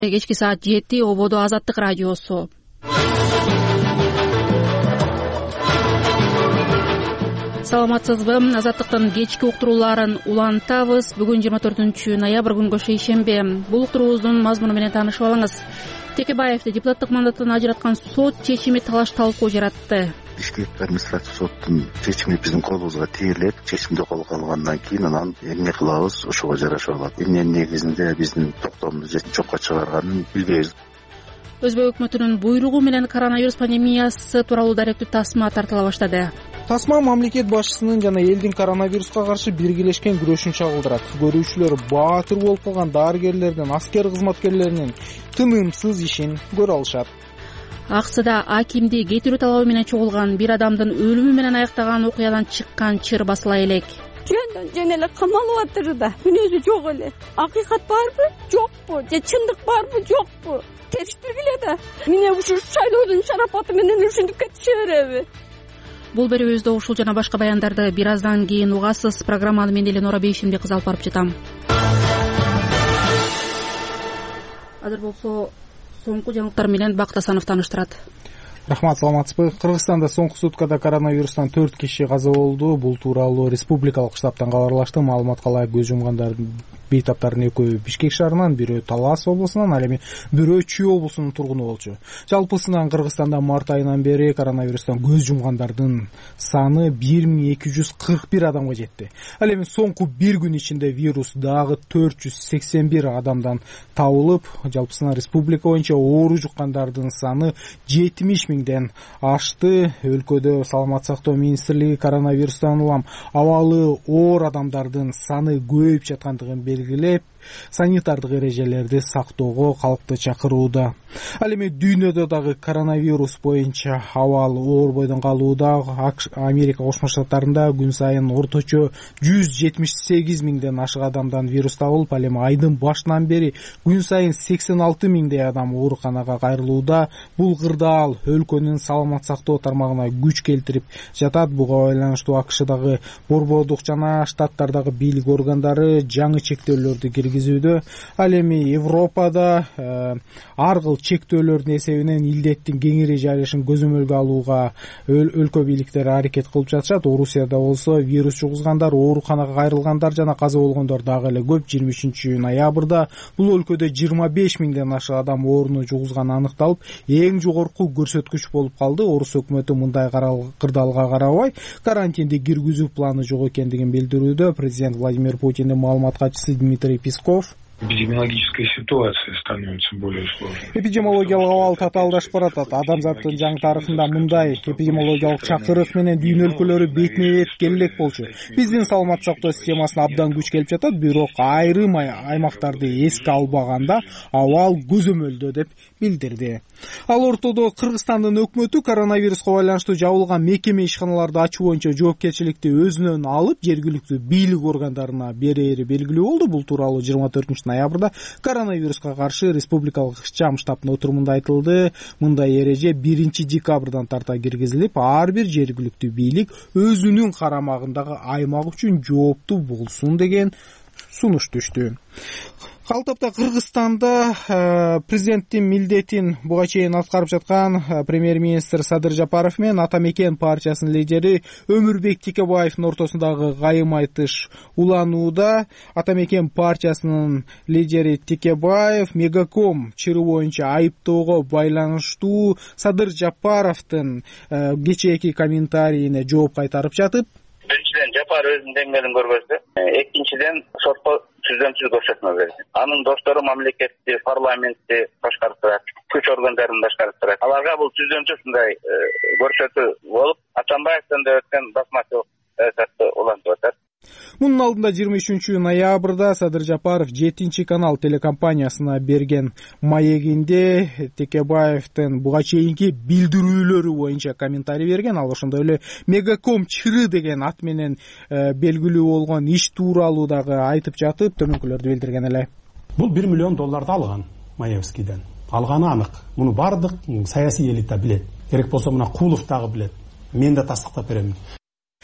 Кечки саат 7 Ободо Азаттык радиосу. Саламатсызбы? Азаттыктын кечки уктурууларын улантабыз. Бүгүн 24 ноябрь күнгө шейшембе. Бул уктуруубуздун мазмуну менен таанышып алыңыз. Текебаевди депутаттык мандаттан ажыраткан сот чечими талаш талкуу жаратты. Бишкек административ соттун чечими биздин колубузга тийилет. Чечимди колго алгандан кийин анан эмне кылабыз ошого жараша алат. Эмненин негизинде биздин токтомду жокко чыгарганын билбейбиз. Өзбек өкмөтүнүн буйругу менен коронавирус пандемиясы тууралуу даректүү тасма тартыла баштады. Тасма мамлекет башчысынын жана элдин коронавируска каршы биргелешкен күрөшүн чагылдырат. Көрүүчүлөр баатыр болуп калган дарыгерлердин, аскер кызматкерлеринин тынымсыз ишин көрө алышат. Аксыда акимди кетирүү талабы менен чогулган бир адамдын өлүмү менен аяктаган окуядан чыккан чыр басыла элек. Жөн эле камалып атыр да, күнөөсү жок эле. Акыйкат барбы, жокпу? Же чындык барбы, жокпу? Териштиргиле да. Міне ушу шайлоодун шарапаты менен ушинтип кетише береби? Бул берүүбүздө ушул жана башка баяндарды бир аздан кийин угасыз. Программаны мен Эленора Бейшимди кыз алып барып жатам. Азыр болсо соңку жаңылыктар менен Бакыт Асанов тааныштырат. Рахмат, саламатсызбы? Кыргызстанда соңку суткада коронавирустан 4 киши каза болду. Бул тууралуу республикалык штабтан кабарлашты. Маалыматка ылайык көз жумгандардын бейтаптарынын экөө Бишкек шаарынан, бирөө Талас облусунан, ал эми бирөө Чүй облусунун тургуну болчу. Жалпысынан Кыргызстанда март айынан бери коронавирустан көз жумгандардын саны 1241 адамга жетти. Ал эми соңку бир күн ичинде вирус дагы 481 адамдан табылып, жалпысынан республика боюнча оору жуккандардын саны 70 миңден ашты. Өлкөдө Саламат сактоо министрлиги коронавирустан улам абалы оор адамдардын саны көбөйүп жаткандыгын белгилеп, санитардык эрежелерди сактоого калкты чакырууда. Ал эми дүйнөдө дагы коронавирус боюнча абал оор бойдон калууда. Америка Кошмо Штаттарында күн сайын орточо 178 миңден ашык адамдан вирус табылып, ал эми айдын башынан бери күн сайын 86 миңдей адам ооруканага кайрылууда. Бул кырдаал өлкөнүн саламат сактоо тармагына күч келтирип жатат. Буга байланыштуу АКШдагы борбордук жана штаттардагы бийлик органдары жаңы чектөөлөрдү киргизүүдө. Ал эми Европада ар кыл чектөөлөрдүн эсебинен илдеттин кеңири жайылышын көзөмөлгө алууга өлкө бийликтери аракет кылып жатышат. Орусияда болсо вирус жугузгандар, ооруканага кайрылгандар жана каза болгондор дагы эле көп. 23 ноябрда бул өлкөдө 25 миңден ашык адам ооруну жугузганы аныкталып, эң жогорку көрсөткүч болуп калды. Орус өкмөтү мындай кырдаалга карабай карантинди киргизүү планы жок экендигин билдирүүдө. Президент Владимир Путиндин маалымат катчысы Дмитрий Песков: эпидемиологическая ситуация становится более сложной. Эпидемиологиялык абал татаалдашып баратат. Адамзаттын жаңы тарыхында мындай эпидемиологиялык чакырык менен дүйнө өлкөлөрү бетине бет келек болчу. Биздин саламат сактоо системасына абдан күч келип жатат, бирок айрым аймактарды эске албаганда абал көзөмөлдө деп билдирди. Ал ортодо Кыргызстандын өкмөтү коронавируска байланыштуу жабылган мекеме ишканаларды ачуу боюнча жоопкерчиликти өзүнөн алып, жергиликтүү бийлик органдарына берери белгилүү болду. Бул тууралуу 24 ноябрда коронавируска каршы республикалык ШЧАМ штабынын отурумунда айтылды. Мындай эреже 1 декабрдан тарта киргизилип, ар бир жергиликтүү бийлик өзүнүн карамагындагы аймак үчүн жооптуу болсун деген сунуш түштү. Калтапта Кыргызстанда президенттин милдетин буга чейин аткарып жаткан премьер-министр Садыр Жапаров менен Ата Мекен партиясынын лидери Өмүрбек Текебаевдин ортосундагы кайым айтыш уланууда. Ата Мекен партиясынын лидери Текебаев Мегаком чыры боюнча айыптоого байланыштуу Садыр Жапаровдун кечээки комментарийине жооп кайтарып жатып: Биринчиден Жапар өзүнүн деңгээлин көргөздү. Экинчиден сотко түзөмсүз көрсөтмө берди. Анын достору мамлекетти, парламентти башкарып турат, күч органдарын башкарып турат. Аларга бул түзөмсүз мындай көрсөтүү болуп, Атамбаевден да өткөн басмачылык саясатты улантып атат. Мунун алдында 23 ноябрда Садыр Жапаров 7 канал телекомпаниясына берген маегинде Текебаевдин буга чейинки билдирүүлөрү боюнча комментарий берген. Ал ошондой эле Мегаком чыры деген ат менен белгилүү болгон иш тууралуу дагы айтып жатып, төмөнкүлөрдү билдирген эле. Бул $1 миллион алган Маевскийден. Алганы анык. Муну бардык саясий элита билет. Керек болсо мына Кулов дагы билет. Мен да тастыктап беремин.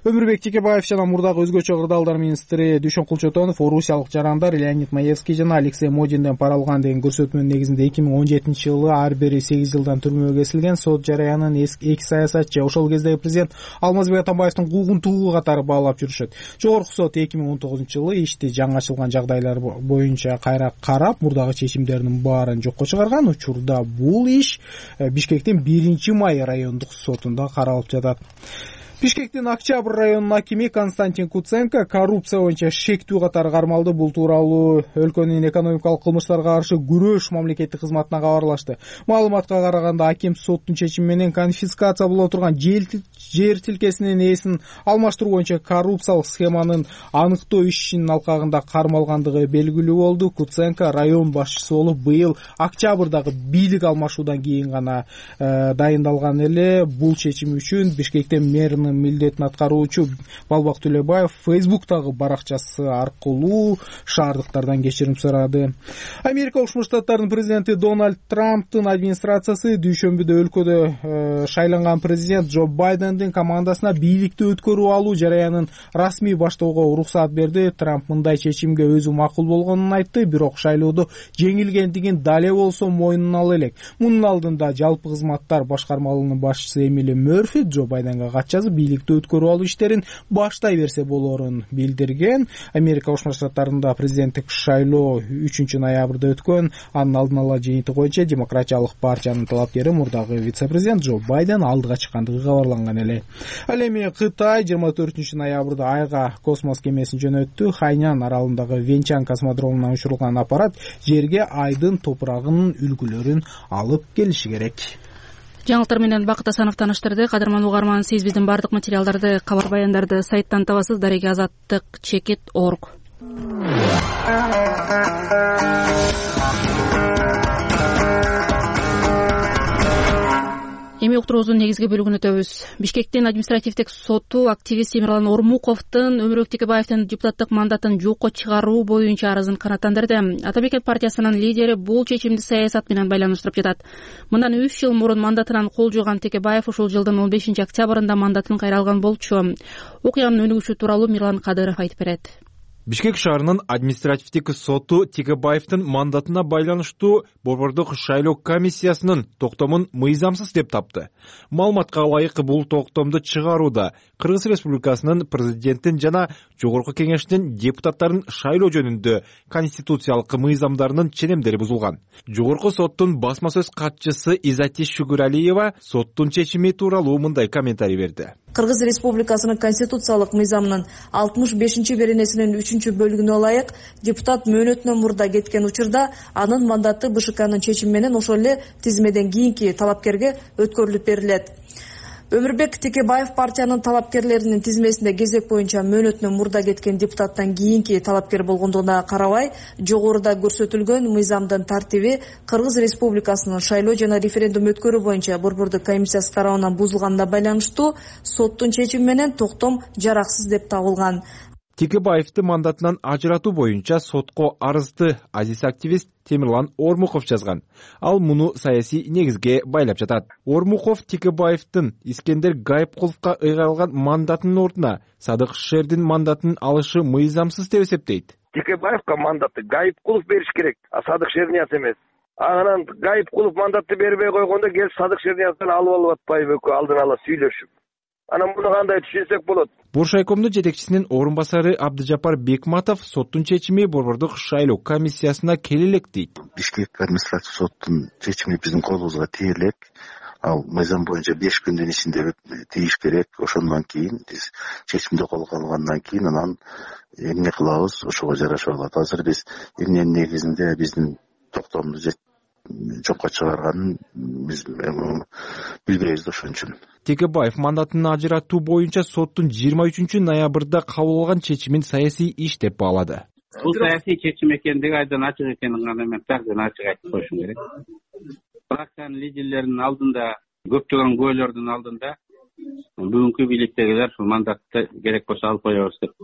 Өмүрбек Текебаев жана мурдагы өзгөчө кырдаалдар министри Дүйшөн Кулчотонов орусиялык жарандар Леонид Маевский жана Алексей Модинден пара алган деген көрсөтмөнүн негизинде 2017-жылы ар бири 8 жылдан түрмөгө кесилген. Сот жараянын эки саясатчы ошол кездеги президент Алмазбек Атамбаевдин куугунтугу катары баалап жүрүшөт. Жогорку сот 2019-жылы ишти жаңы ачылган жагдайлар боюнча кайра карап, мурдагы чечимдердин баарын жокко чыгарган. Учурда бул иш Бишкектин 1-май райондук сотунда каралып жатат. Бишкектин Октябрь районунун акими Константин Куценко коррупция боюнча шектүү катары кармалды. Бул тууралуу өлкөнүн экономикалык кылмыштарга каршы күрөш мамлекеттик кызматына кабарлашты. Маалыматка караганда, аким соттун чечими менен конфискация боло турган жер тилкесинин ээсин алмаштыруу боюнча коррупциялык схеманын аныктоо ишинин алкагында кармалгандыгы белгилүү болду. Куценко район башчысы болуп, быйыл октябрдагы бийлик алмашуудан кийин гана дайындалган эле. Бул чечим үчүн Бишкектен мэринин милдетин аткаруучу Балбак Төлөбаев Фейсбуктагы баракчасы аркылуу шаардыктардан кечирим сурады. Америка Кошмо Штаттарынын президенти Дональд Трамптын администрациясы дүйшөмбүдө өлкөдө шайланган президент Джо Байдендин командасына бийликти өткөрүп алуу жараянын расмий баштоого уруксаат берди. Трамп мындай чечимге өзү макул болгонун айтты, бирок шайлоодо жеңилгендигин дале болсо мойнуна ала элек. Мунун алдында жалпы кызматтар башкармалыгынын башчысы Эмили Мерфи Джо Байденге кат жазып, бийликти өткөрүп алуу иштерин баштай берсе болорун билдирген. Америка Кошмо Штаттарында президенттик шайлоо 3-ноябрда өткөн. Анын алдын ала жыйынтыгы боюнча Демократиялык партиянын талапкери мурдагы вице-президент Джо Байден алдыга чыккандыгы кабарланган эле. Ал эми Кытай 24-ноябрда айга космос кемесин жөнөттү. Хайнян аралындагы Венчан космодромунан учурулган аппарат жерге айдын топурагынын үлгүлөрүн алып келиши керек. Жаңылыктар менен Бакыт Асанов таныштырды. Кадырман угарман, сиз биздин бардык материалдарды, кабар баяндарды сайттан табасыз. Дареги Азаттык.org. Эми уктуруубуздун негизги бөлүгүн өтөбүз. Бишкектин административдик соту активист Темирлан Ормуковдун Өмүрбек Текебаевдин депутаттык мандатын жокко чыгаруу боюнча арызын канааттандырды. Ата Бекет партиясынын лидери бул чечимди саясат менен байланыштырып жатат. Мындан 3 жыл мурун мандатынан кол жуйган Текебаев ушул жылдын 15-октябрында мандатын кайра алган болчу. Окуянын өнүгүшү тууралуу Мирлан Кадыров айтып берет. Бишкек шаарынын административдик соту Текебаевдин мандатына байланыштуу Борбордук шайлоо комиссиясынын токтомун мыйзамсыз деп тапты. Маалыматка ылайык, бул токтомду чыгарууда Кыргыз Республикасынын президентин жана Жогорку Кеңештин депутаттарын шайлоо жөнүндө конституциялык мыйзамдарынын ченемдери бузулган. Жогорку соттун басма сөз катчысы Изати Шүгүралиева соттун чечими тууралуу мындай комментарий берди. Кыргыз Республикасынын конституциялык мыйзамынын 65-беренесинин 3-бөлүгүнө ылайык депутат мөөнөтүнөн мурда кеткен учурда анын мандаты БШКнын чечими менен ошол эле тизмеден кийинки талапкерге өткөрүлүп берилет. Өмүрбек Текебаев партиянын талапкерлеринин тизмесинде кезек боюнча мөөнөтүнөн мурда кеткен депутаттан кийинки талапкер болгондугуна карабай, жогоруда көрсөтүлгөн мыйзамдын тартиби Кыргыз Республикасынын шайлоо жана референдум өткөрүү боюнча Борбордук комиссиясы тарабынан бузулганына байланыштуу соттун чечими менен токтом жараксыз деп табылган. Текебаевди мандатынан ажыратуу боюнча сотко арызды азиз активист Темирлан Ормуков жазган. Ал муну саясий негизге байлап жатат. Ормуков Текебаевдин Искендер Гайыпкуловго ыйгарылган мандатынын ордуна Садык Шердин мандатын алышы мыйзамсыз деп эсептейт. Текебаевга мандатты Гайыпкулов бериш керек, а Садык Шернияз эмес. Анан Гайыпкулов мандатты бербей койгондо келип Садык Шернияздан алып атпайбы алдын ала сүйлөшүп. Анан муну кандай түшүнсөк болот? Буршайкомдун жетекчисинин орун басары Абдыжапар Бекматов соттун чечими Борбордук шайлоо комиссиясына келелек дейт. Бишкек административ соттун чечими биздин колубузга тие элек. Ал мыйзам боюнча 5 күндүн ичинде тийиш керек. Ошондон кийин биз чечимди колго алгандан кийин анан эмне кылабыз, ошого жараша алат. Азыр биз эмненин негизинде биздин токтомду жокко чыгарганын биз билбейбиз ошон үчүн. Текебаев мандатын ажыратуу боюнча соттун 23-ноябрда кабыл алган чечимин саясий иш деп баалады. Бул саясий чечим экендиги айдан ачык экенин гана мен такыр ачык айтып коюшум керек. Фракциянын лидерлеринин алдында, көптөгөн көөлөрдүн алдында бүгүнкү бийликтегилер ушул мандатты керек болсо алып коебуз деп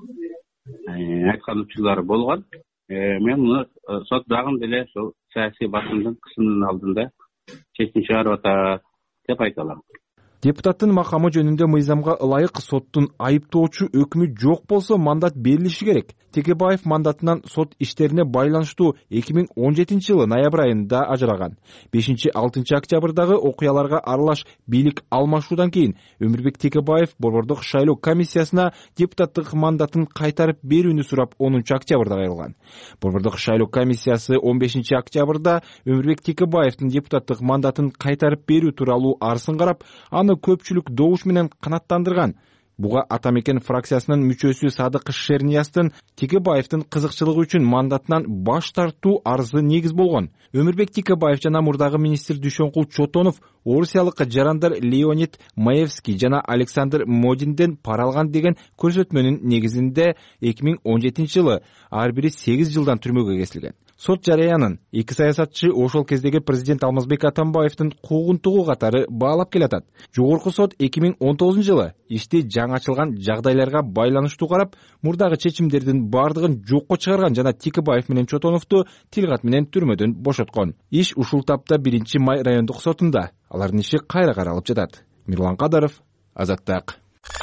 айткан учурлары болгон. Мен муну сот дагы деле ошол саясий басымдын кысымынын алдында чечим чыгарып атат деп айта алам. Депутаттын макамы жөнүндө мыйзамга ылайык соттун айыптоочу өкүмү жок болсо мандат берилиши керек. Текебаев мандатынан сот иштерине байланыштуу 2017 жылы ноябрь айында ажыраган. 5-6 октябрдагы окуяларга аралаш бийлик алмашуудан кийин Өмүрбек Текебаев Борбордук шайлоо комиссиясына депутаттык мандатын кайтарып берүүнү сурап 10 октябрда кайрылган. Борбордук шайлоо комиссиясы 15 октябрда Өмүрбек Текебаевдин депутаттык мандатын кайтарып берүү тууралуу арызын карап, аны көпчүлүк добуш менен канааттандырган. Буга Ата Мекен фракциясынын мүчөсү Садык Шерниястын Текебаевдин кызыкчылыгы үчүн мандатынан баш тартуу арызы негиз болгон. Өмүрбек Текебаев жана мурдагы министр Дүйшөнкул Чотонов орусиялык жарандар Леонид Маевский жана Александр Модинден пара алган деген көрсөтмөнүн негизинде 2017 жылы ар бири 8 жылдан түрмөгө кесилген. Сот жарыянын эки саясатчы ошол кездеги президент Алмазбек Атамбаевдин куугунтугу катары баалап келатат. Жогорку сот 2019 жылы ишти жаңы ачылган жагдайларга байланыштуу карап, мурдагы чечимдердин бардыгын жокко чыгарган жана Текебаев менен Чотоновду тилгат менен түрмөдөн бошоткон. Иш ушул тапта 1-Май райондук сотунда. Алардын иши кайра каралып жатат. Мирлан Кадаров, Азаттык.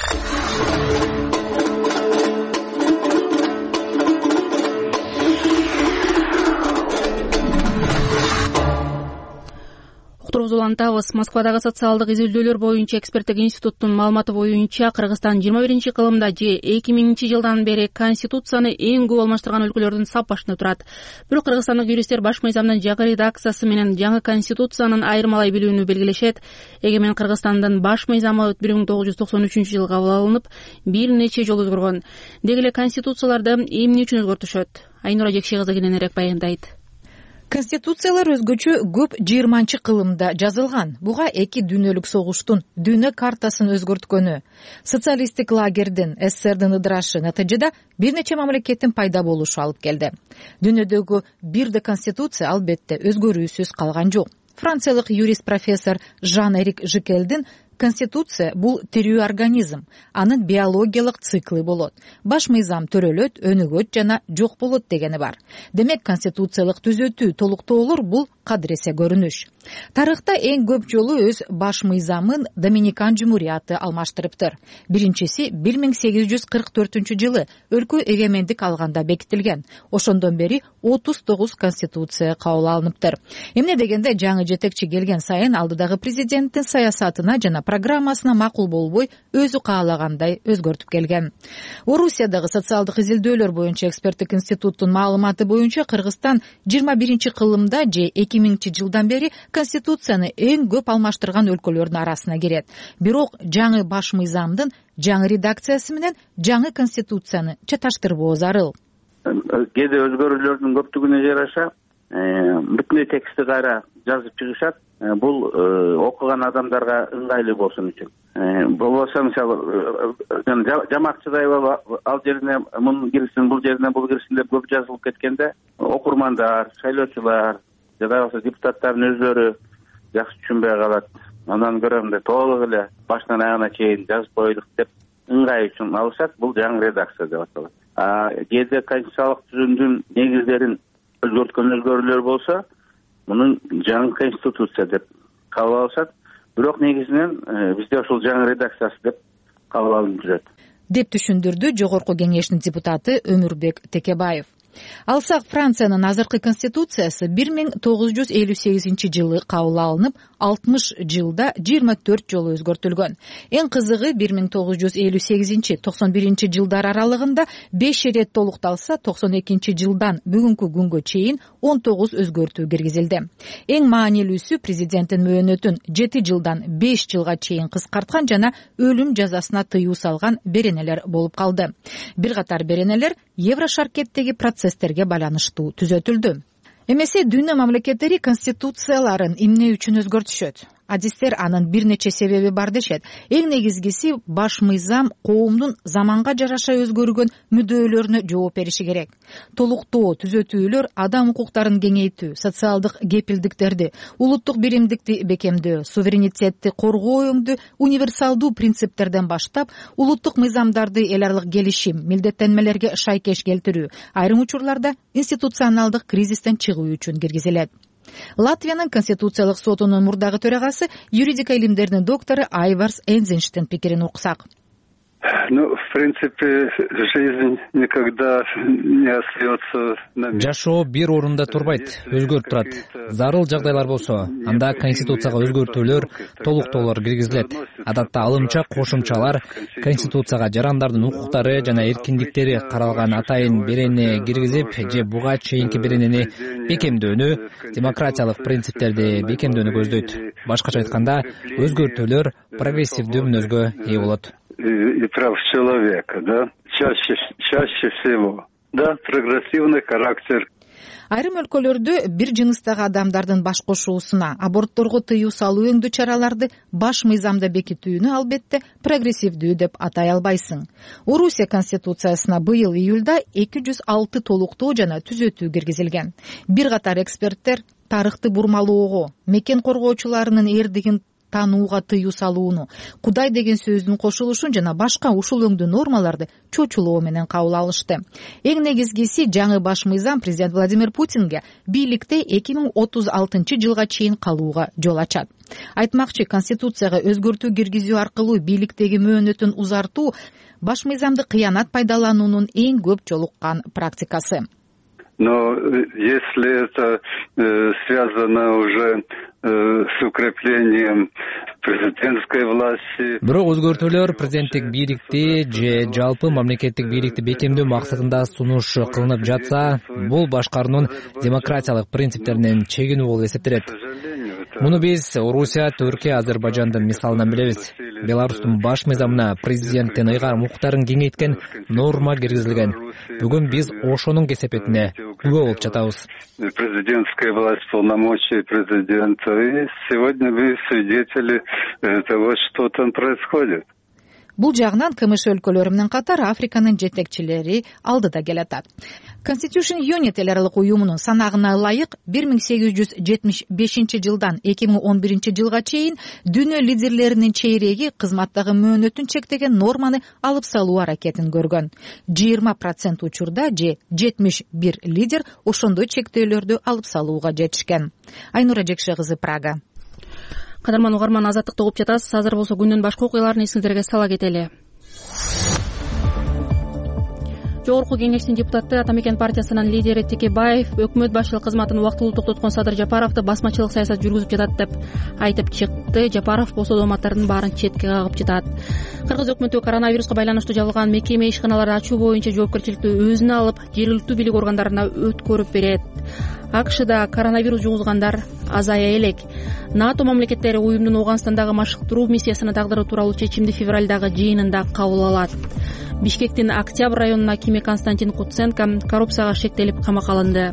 Улантабыз. Москвадагы социалдык изилдөөлөр боюнча эксперттик институттун маалыматы боюнча Кыргызстан 21-кылымда же 2000-жылдан бери конституцияны эң көп алмаштырган өлкөлөрдүн сап башында турат. Бирок кыргызстандык юристтер баш мыйзамдын жаңы редакциясы менен жаңы конституциянын айырмалай билүүнү белгилешет. Эгемен Кыргызстандын баш мыйзамы 1993-жылы кабыл алынып, бир нече жолу өзгөргөн. Деги эле конституцияларды эмне үчүн өзгөртүшөт? Айнура Жекши кызы кененирээк баяндайт. Конституциялар өзгөчө көп 20-кылымда жазылган. Буга эки дүйнөлүк согуштун дүйнө картасын өзгөрткөнү, социалисттик лагердин, СССРдин ыдырашы натыйжада бир нече мамлекеттин пайда болушу алып келди. Дүйнөдөгү бирде конституция албетте өзгөрүүсүз калган жок. Франциялык юрист профессор Жан-Эрик Жикелдин конституция бул тирүү организм, анын биологиялык циклы болот. Баш мыйзам төрөлөт, өнүгөт жана жок болот дегени бар. Демек конституциялык түзөтүү, толуктоолор бул кадыресе көрүнүш. Тарыхта эң көп жолу өз баш мыйзамын Доминикан Жумурияты алмаштырыптыр. Биринчиси 1844-жылы өлкө эгемендик алганда бекитилген. Ошондон бери 39 конституция кабыл алыныптыр. Эмне дегенде жаңы жетекчи келген сайын алдыдагы президенттин саясатына жана программасына макул болбой, өзү каалагандай өзгөртүп келген. Орусиядагы социалдык изилдөөлөр боюнча эксперттик институттун маалыматы боюнча Кыргызстан 21-кылымда же 2000-жылдан бери конституцияны эң көп алмаштырган өлкөлөрдүн арасына кирет. Бирок жаңы баш мыйзамдын жаңы редакциясы менен жаңы конституцияны чаташтырбоо зарыл. Кээде өзгөрүүлөрдүн көптүгүнө жараша бүтүн текстти кайра жазып чыгышат. Бул окуган адамдарга ыңгайлуу болсун үчүн. Болбосо мисалы жамакчыдай ал жерине муну кирсин, бул жерине бул кирсин деп көп жазылып кеткенде окурмандар, шайлоочулар жада болсо депутаттардын өздөрү жакшы түшүнбөй калат. Андан көрө мындай толук эле башынан аягына чейин жазып коелук деп ыңгай үчүн алышат. Бул жаңы редакция деп аталат. Кээде конституциялык түзүмдүн негиздерин өзгөрткөн өзгөрүүлөр болсо, мунун жаңы конституция деп кабыл алышат. Бирок негизинен бизде ошол жаңы редакциясы деп кабыл алынып жүрөт. Деп түшүндүрдү Жогорку кеңештин депутаты Өмүрбек Текебаев. Алсак Франциянын азыркы конституциясы 1958-жылы кабыл алынып, 60 жылда 24 жолу өзгөртүлгөн. Эң кызыгы 1958-91 жылдар аралыгында 5 ирет толукталса, 92 жылдан бүгүнкү күнгө чейин 19 өзгөртүү киргизилди. Эң маанилүүсү президенттин мөөнөтүн 7 жылдан 5 жылга чейин кыскарткан жана өлүм жазасына тыюу салган беренелер болуп калды. Бир катар беренелер Еврошаркеттеги процесстерге байланыштуу түзөтүлдү. Эмесе дүйнө мамлекеттери конституцияларын эмне үчүн өзгөртүшөт? Адистер анын бир нече себеби бар дешет. Эң негизгиси баш мыйзам коомдун заманга жараша өзгөргөн мүддөөлөрүнө жооп бериши керек. Толуктоо, түзөтүүлөр адам укуктарын кеңейтүү, социалдык кепилдиктерди, улуттук биримдикти бекемдөө, суверенитетти коргооюңду универсалдуу принциптерден баштап, улуттук мыйзамдарды эл аралык келишим, милдеттенмелерге шайкеш келтирүү, айрым учурларда институционалдык кризистен чыгуу үчүн киргизилет. Латвиянын Конституциялык сотунун мурдагы төрагасы, юридика илимдеринин доктору Айварс Энзенштен пикирин уксак. В принципе, жизнь никогда не остается на месте. Жашоо бир орунда турбайт, өзгөрүп турат. Зарыл жагдайлар болсо, анда конституцияга өзгөртүүлөр, толуктоолор киргизилет. Адатта алымча кошумчалар конституцияга жарандардын укуктары жана эркиндиктери каралган атайын берене киргизип, же буга чейинки беренени бекемдөөнү, демократиялык принциптерди бекемдөөнү көздөйт. Башкача айтканда, өзгөртүүлөр прогрессивдүү мүнөзгө ээ болот. И прав человека, да, чаще всего, да, прогрессивный характер. Айрым өлкөлөрдө бир жыныстагы адамдардын баш кошуусуна, абортторго тыюу салуу өңдүү чараларды баш мыйзамда бекитүүнү албетте прогрессивдүү деп атай албайсың. Орусия конституциясына быйыл июлда 206 толуктоо жана түзөтүү киргизилген. Бир катар эксперттер тарыхты бурмалоого, мекен коргоочуларынын эрдигин таанууга тыюу салууну, Кудай деген сөздүн кошулушун жана башка ушул өңдүү нормаларды чочулоо менен кабыл алышты. Эң негизгиси жаңы баш мыйзам президент Владимир Путинге бийликте 2036 жылга чейин калууга жол ачат. Айтмакчы, конституцияга өзгөртүү киргизүү аркылуу бийликтеги мөөнөтүн узартуу баш мыйзамды кыянат пайдалануунун эң көп жолуккан практикасы. Но если это связано уже с укреплением президентской власти. Бирок өзгөртүүлөр президенттик бийликти же жалпы мамлекеттик бийликти бекемдөө максатында сунуш кылынып жатса, бул башкаруунун демократиялык принциптеринен чегинүү болуп эсептелет. Муну биз Орусия, Түркия, Азербайжандын мисалынан билебиз. Беларустун баш мыйзамына президенттин ыйгарым укуктарын кеңейткен норма киргизилген. Бүгүн биз ошонун кесепетине күбө болуп жатабыз. Президентская власть, полномочия президента. И сегодня вы свидетели того, что там происходит. Бул жагынан КМШ өлкөлөрү менен катар Африканын жетекчилери алдыда келатат. Constitution Unit эл аралык уюмунун санагына ылайык 1875 жылдан 2011 жылга чейин дүйнө лидерлеринин чейреги кызматтагы мөөнөтүн чектеген норманы алып салуу аракетин көргөн. 20% учурда же 71 лидер ошондой чектөөлөрдү алып салууга жетишкен. Айнура Жекше кызы, Прага. Кадырман угарман, азаттыкты угуп жатасыз. Азыр болсо күндүн башка окуяларын эсиңиздерге сала кетели. Жогорку кеңештин депутаты Атамекен партиясынын лидери Текебаев өкмөт башчылык кызматын убактылуу токтоткон Садыр Жапаровду басмачылык саясат жүргүзүп жатат деп айтып чыкты. Жапаров болсо дооматтардын баарын четке кагып жатат. Кыргыз өкмөтү коронавируска байланыштуу жабылган мекеме ишканаларды ачуу боюнча жоопкерчиликти өзүнө алып, жергиликтүү бийлик органдарына өткөрүп берет. АКШда коронавирус жугузгандар азая элек. НАТО мамлекеттери уюмдун Ооганстандагы машыктыруу миссиясынын тагдыры тууралуу чечимди февралдагы жыйынында кабыл алат. Бишкектин Октябрь районунун акими Константин Куценко коррупцияга шектелип камакка алынды.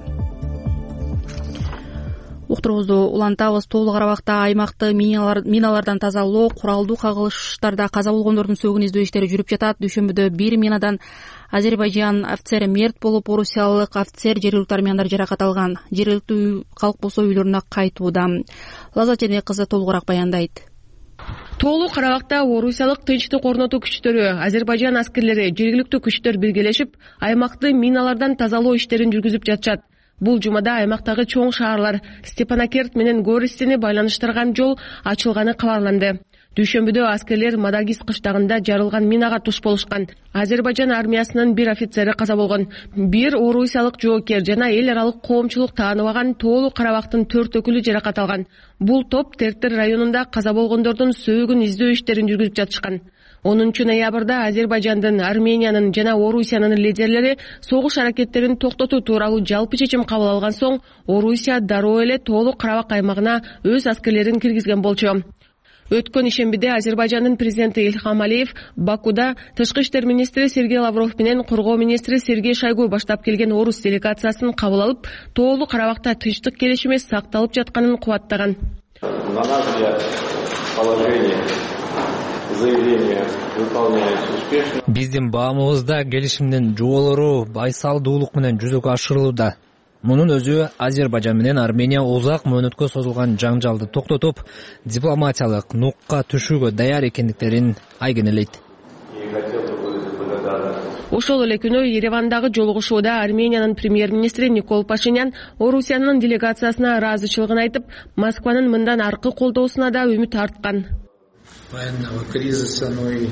Уктуруубузду улантабыз. Тоолуу Карабакта аймакты миналардан тазалоо, куралдуу кагылыштарда каза болгондордун сөөгүн издөө иштери жүрүп жатат. Дүйшөмбүдө бир минадан Азербайжан офицери мерт болуп, орусиялык офицер жергиликтүү армияндар жаракат алган. Жергиликтүү калк болсо үйлөрүнө кайтууда. Лазат Жээнбек кызы толугураак баяндайт. Тоолуу Карабакта орусиялык тынчтык орнотуу күчтөрү, Азербайжан аскерлери, жергиликтүү күчтөр биргелешип, аймакты миналардан тазалоо иштерин жүргүзүп жатышат. Бул жумада аймактагы чоң шаарлар Степанакерт менен Гористени байланыштырган жол ачылганы кабарланды. Дүйшөмбүдө аскерлер Мадагис кыштагында жарылган минага туш болушкан. Азербайжан армиясынын бир офицери каза болгон. Бир орусиялык жоокер жана эл аралык коомчулук тааныбаган Тоолуу Карабактын 4 өкүлү жаракат алган. Бул топ Тертер районунда каза болгондордун сөөгүн издөө иштерин жүргүзүп жатышкан. 10 ноябрда Азербайжандын, Армениянын жана Орусиянын лидерлери согуш аракеттерин токтотуу тууралуу жалпы чечим кабыл алган соң, Орусия дароо эле Тоолуу Карабак аймагына өз аскерлерин киргизген болчу. Өткөн ишембиде Азербайжандын президенти Ильхам Алиев Бакуда тышкы иштер министри Сергей Лавров менен коргоо министри Сергей Шойгу баштап келген орус делегациясын кабыл алып, Тоолуу Карабакта тынчтык келишими сакталып жатканын кубаттаган. На наш взгляд, положение заявления выполняется успешно. Биздин баамыбызда келишимдин жоболору байсалдуулук менен жүзөгө ашырылууда. Мунун өзү Азербайжан менен Армения узак мөөнөткө созулган жаңжалды токтотуп, дипломатиялык нукка түшүүгө даяр экендиктерин айгинелейт. И хотел бы выразить благодарность Ошол эле күнү Еревандагы жолугушууда Армениянын премьер-министри Никол Пашинян Орусиянын делегациясына ыраазычылыгын айтып, Москванын мындан аркы колдоосуна да үмүт арткан. Военного кризиса, но и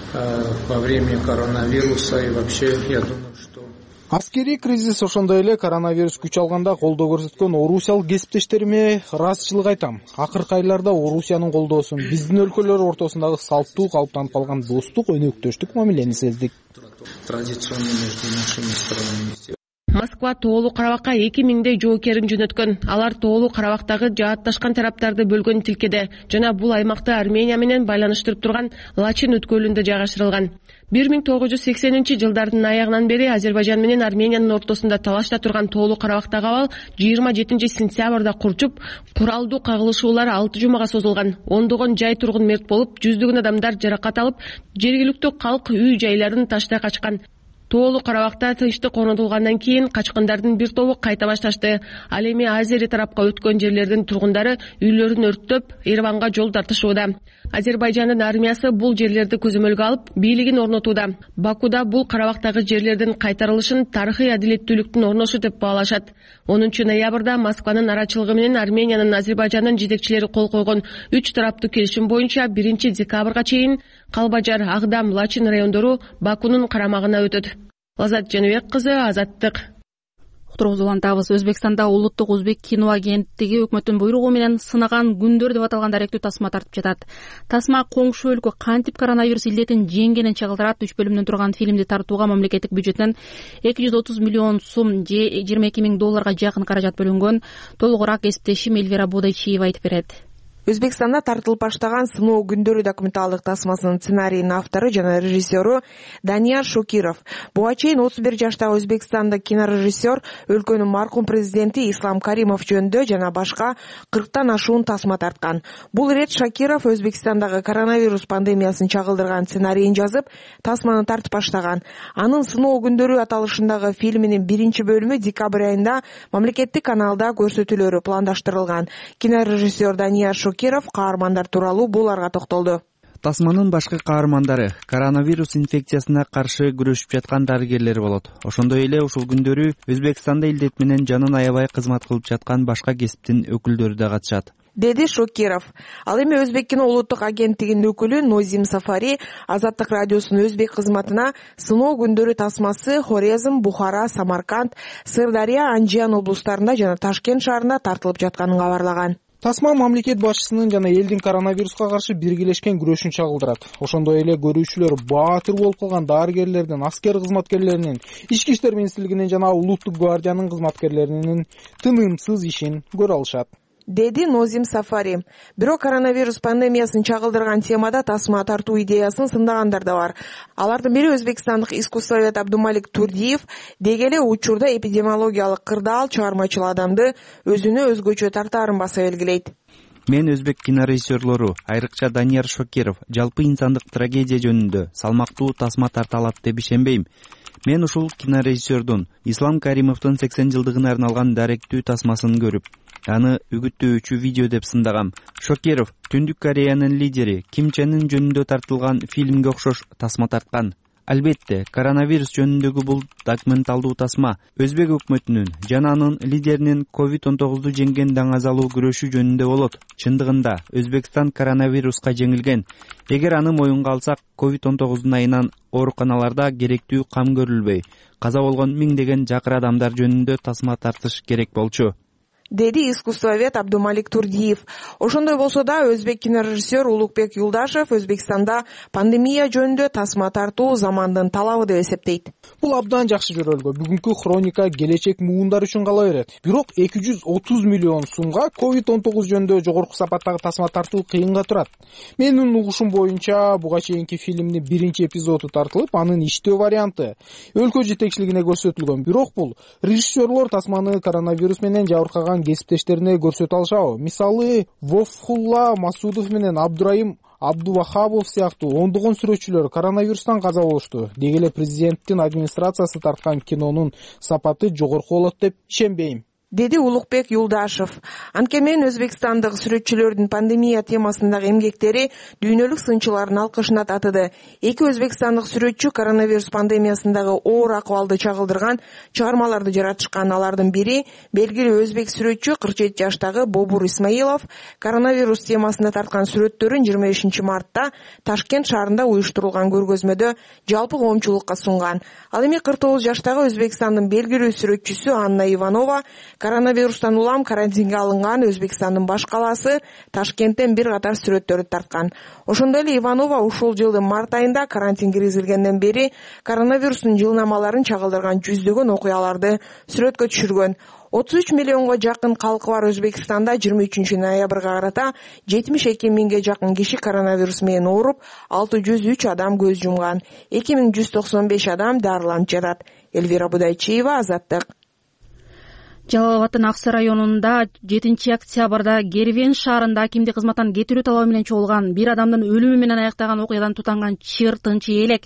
во время коронавируса, и вообще, я думаю, что... Аскерий кризис ошондой эле коронавирус күч алганда колдоо көрсөткөн орусиялык кесиптештериме ыраазычылык айтам. Акыркы айларда Орусиянын колдоосун биздин өлкөлөр ортосундагы салттуу калыптанып калган достук, өнөктөштүк мамилени сездик. Традиционно между нашими странами. Москва Тоолуу Карабакка 2000дей жоокерин жөнөткөн. Алар Тоолуу Карабактагы жаатташкан тараптарды бөлгөн тилкеде жана бул аймакты Армения менен байланыштырып турган Лачин өткөлүндө жайгаштырылган. 1980-жылдардын аягынан бери Азербайжан менен Армениянын ортосунда талашта турган Тоолуу Карабактагы абал 27-сентябрда курчуп, куралдуу кагылышуулар 6 жумага созулган. Ондогон жай тургун мерт болуп, жүздөгөн адамдар жаракат алып, жергиликтүү калк үй жайларын таштай качкан. Тоолуу Карабакта тынчтык орнотулгандан кийин качкандардын бир тобу кайта башташты. Ал эми Азери тарапка өткөн жерлердин тургундары үйлөрүн өрттөп, Ереванга жол тартышууда. Азербайжандын армиясы бул жерлерди көзөмөлгө алып, бийлигин орнотууда. Бакуда бул Карабактагы жерлердин кайтарылышын тарыхый адилеттүүлүктүн орношу деп баалашат. 10 ноябрда Москванын арачылыгы менен Армениянын Азербайжандын жетекчилери кол койгон 3 тараптуу келишим боюнча 1 декабрга чейин Калбажар, Агдам, Лачин райондору Бакунун карамагына өтөт. Лазат Жаныбек кызы, Азаттык. Уктуруубузду улантабыз. Өзбекстанда улуттук өзбек кино агенттиги өкмөттүн буйругу менен сынаган күндөр деп аталган даректүү тасма тартып жатат. Тасма коңшу өлкө кантип коронавирус илдетин жеңгенин чагылдырат. 3 бөлүмдөн турган фильмди тартууга мамлекеттик бюджеттен 230 миллион сум же $22,000 жакын каражат бөлүнгөн. Толугураак кесиптешим Эльвира Бодайчиева айтып берет. Өзбекстанда тартылып баштаган сыноо күндөрү документалдык тасмасынын сценарийинин автору жана режиссеру Данияр Шокиров. Буга чейин 31 жаштагы өзбекстандык кинорежиссер өлкөнүн маркум президенти Ислам Каримов жөнүндө жана башка 40тан ашуун тасма тарткан. Бул ирет Шокиров Өзбекстандагы коронавирус пандемиясын чагылдырган сценарийин жазып, тасманы тартып баштаган. Анын сыноо күндөрү аталышындагы фильминин 1 бөлүмү декабрь айында мамлекеттик каналда көрсөтүлөрү пландаштырылган. Кинорежиссер Данияр Шокиров каармандар тууралуу буларга токтолду. Тасманын башкы каармандары коронавирус инфекциясына каршы күрөшүп жаткан дарыгерлер болот. Ошондой эле ушул күндөрү Өзбекстанда илдет менен жанын аябай кызмат кылып жаткан башка кесиптин өкүлдөрү да катышат, деди Шокиров. Ал эми Өзбек кино улуттук агенттигинин өкүлү Нозим Сафари Азаттык радиосунун өзбек кызматына сыноо күндөрү тасмасы Хорезм, Бухара, Самарканд, Сырдария, Анжиян облустарында жана Ташкент шаарында тартылып жатканын кабарлаган. Тасма мамлекет башчысынын жана элдин коронавируска каршы биргелешкен күрөшүн чагылдырат. Ошондой эле көрүүчүлөр баатыр болуп калган дарыгерлердин, аскер кызматкерлеринин, ички иштер министрлигинин жана улуттук гвардиянын кызматкерлеринин тынымсыз ишин көрө алышат, деди Нозим Сафари. Бирок коронавирус пандемиясын чагылдырган темада тасма тартуу идеясын сындагандар да бар. Алардын бири өзбекстандык искусствовед Абдумалик Турдиев деги эле учурда эпидемиологиялык кырдаал чыгармачыл адамды өзүнө өзгөчө тартаарын баса белгилейт. Мен өзбек кинорежиссерлору, айрыкча Данияр Шокиров, жалпы инсандык трагедия жөнүндө салмактуу тасма тарта алат деп ишенбейм. Мен ушул кинорежиссердун Ислам Каримовдун 80 жылдыгына арналган даректүү тасмасын көрүп, аны үгүттөөчү видео деп сындагам. Шокиров Түндүк Кореянын лидери Ким Чен Ын жөнүндө тартылган фильмге окшош тасма тарткан. Албетте, коронавирус жөнүндөгү бул документалдуу тасма өзбек өкмөтүнүн жана анын лидеринин COVID-19 жеңген даңазалуу күрөшү жөнүндө болот. Чындыгында Өзбекстан коронавируска жеңилген. Эгер аны моюнга алсак, COVID-19 айынан ооруканаларда керектүү кам көрүлбөй, каза болгон миңдеген жакыр адамдар жөнүндө тасма тартыш керек болчу, деди искусствовед Абдумалик Турдиев. Ошондой болсо да өзбек кинорежиссер Улукбек Юлдашев Өзбекстанда пандемия жөнүндө тасма тартуу замандын талабы деп эсептейт. Бул абдан жакшы жөрөлгө. Бүгүнкү хроника келечек муундар үчүн кала берет. Бирок 230 миллион сумга COVID-19 жөнүндө жогорку сапаттагы тасма тартуу кыйынга турат. Менин угушум боюнча буга чейинки фильмдин 1 эпизоду тартылып, анын иштөө варианты өлкө жетекчилигине көрсөтүлгөн. Бирок бул режиссерлор тасманы коронавирус менен жабыркаган кесиптештерине көрсөтө алышабы. Мисалы, Вофхулла Масудов менен Абдурайым Абдувахабов сыяктуу ондогон сүрөтчүлөр коронавирустан каза болушту. Деги эле президенттин администрациясы тарткан кинонун сапаты жогорку болот деп ишенбейм. деди Улукбек Юлдашев. Анткени өзбекстандык сүрөтчүлөрдүн пандемия темасындагы эмгектери дүйнөлүк сынчылардын алкышына татыды. Эки өзбекстандык сүрөтчү коронавирус пандемиясындагы оор акыбалды чагылдырган чыгармаларды жаратышкан. Алардын бири белгилүү өзбек сүрөтчү 47 жаштагы Бобур Исмаилов коронавирус темасында тарткан сүрөттөрүн 25 мартта Ташкент шаарында уюштурулган көргөзмөдө жалпы коомчулукка сунган. Ал эми 49 жаштагы Өзбекстандын белгилүү сүрөтчүсү Анна Иванова коронавирустан улам карантинге алынган Өзбекстандын баш калаасы Ташкенттен бир катар сүрөттөрдү тарткан. Ошондой эле Иванова ушул жылдын март айында карантин киргизилгенден бери коронавирустун жылнамаларын чагылдырган жүздөгөн окуяларды сүрөткө түшүргөн. 33 миллионго жакын калкы бар Өзбекстанда 23 ноябрга карата 72 миңге жакын киши коронавирус менен ооруп, 603 адам көз жумган. 2195 адам дарыланып жатат. Элвира Будайчиева, Азаттык. Жалал Абадтын Аксы районунда 7 октябрда Кервен шаарында акимдик кызматтан кетирүү талабы менен чогулган бир адамдын өлүмү менен аяктаган окуядан тутанган чыр тынчы элек.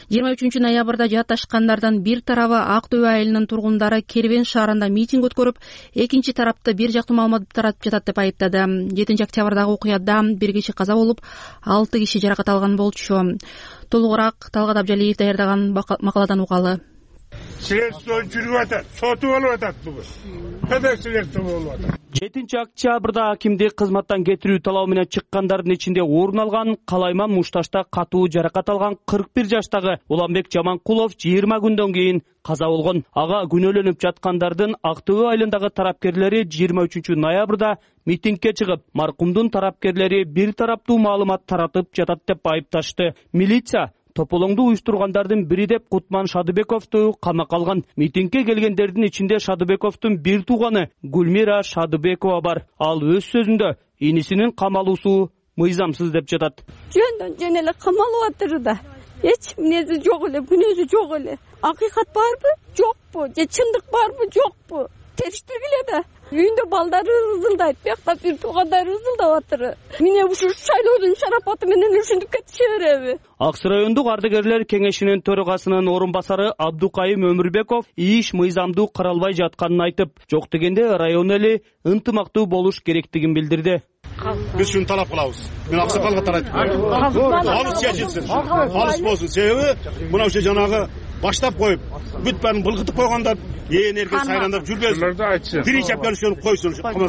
23 ноябрда жаатташкандардан бир тарабы Ак Төбө айылынын тургундары Кервен шаарында митинг өткөрүп, экинчи тарапты бир жактуу маалымат таратып жатат деп айыптады. 7 октябрдагы окуяда бир киши каза болуп, 6 киши жаракат алган болчу. Толугураак Талгат Абжалиев даярдаган макаладан угалы. Следствие жүрүп атат, соту болуп атат бүгүн. Кандай следствие болуп атат? 7 октябрда акимдик кызматтан кетирүү талабы менен чыккандардын ичинде орун алган Калайман Мушташта катуу жаракат алган 41 жаштагы Уланбек Жаманкулов 20 күндөн кийин каза болгон. Ага күнөөлөнүп жаткандардын Ак Төбө айылындагы тарапкерлери 23 ноябрда митингге чыгып, маркумдун тарапкерлери бир тараптуу маалымат таратып жатат деп айыпташты. Милиция тополоңду уюштургандардын бири деп Кутман Шадыбековду камакка алган. Митингге келгендердин ичинде Шадыбековдун бир тууганы Гүлмира Шадыбекова бар. Ал өз сөзүндө инисинин камалуусу мыйзамсыз деп жатат. Жөн эле камалып атыр да. Эч эмнеси жок эле, күнөөсү жок эле. Акыйкат барбы? Жокпу? Же чындык барбы? Жокпу? Териштиргиле да. Үйүндө балдары ырзылдайт, бияктап бир туугандары ырзылдап атыр. Міне ушу шайлоодун шарапаты менен ушинтип кетише береби? Аксы райондук ардагерлер кеңешинин төрагасынын орун басары Абдукайым Өмүрбеков иш мыйзамдуу каралбай жатканын айтып, жок дегенде район эли ынтымактуу болуш керектигин билдирди. Biz şunu talep kılavuz. Ben aksakalga tarayıp koyayım. Alış çekilsin. Alış bolsun. Sebebi buna şu janağı başlap koyup, bütberini bılgıtıp koyganlar, yeğen erken sayrandap жүрбөсүн. Bir iş yapkan şunu koysun.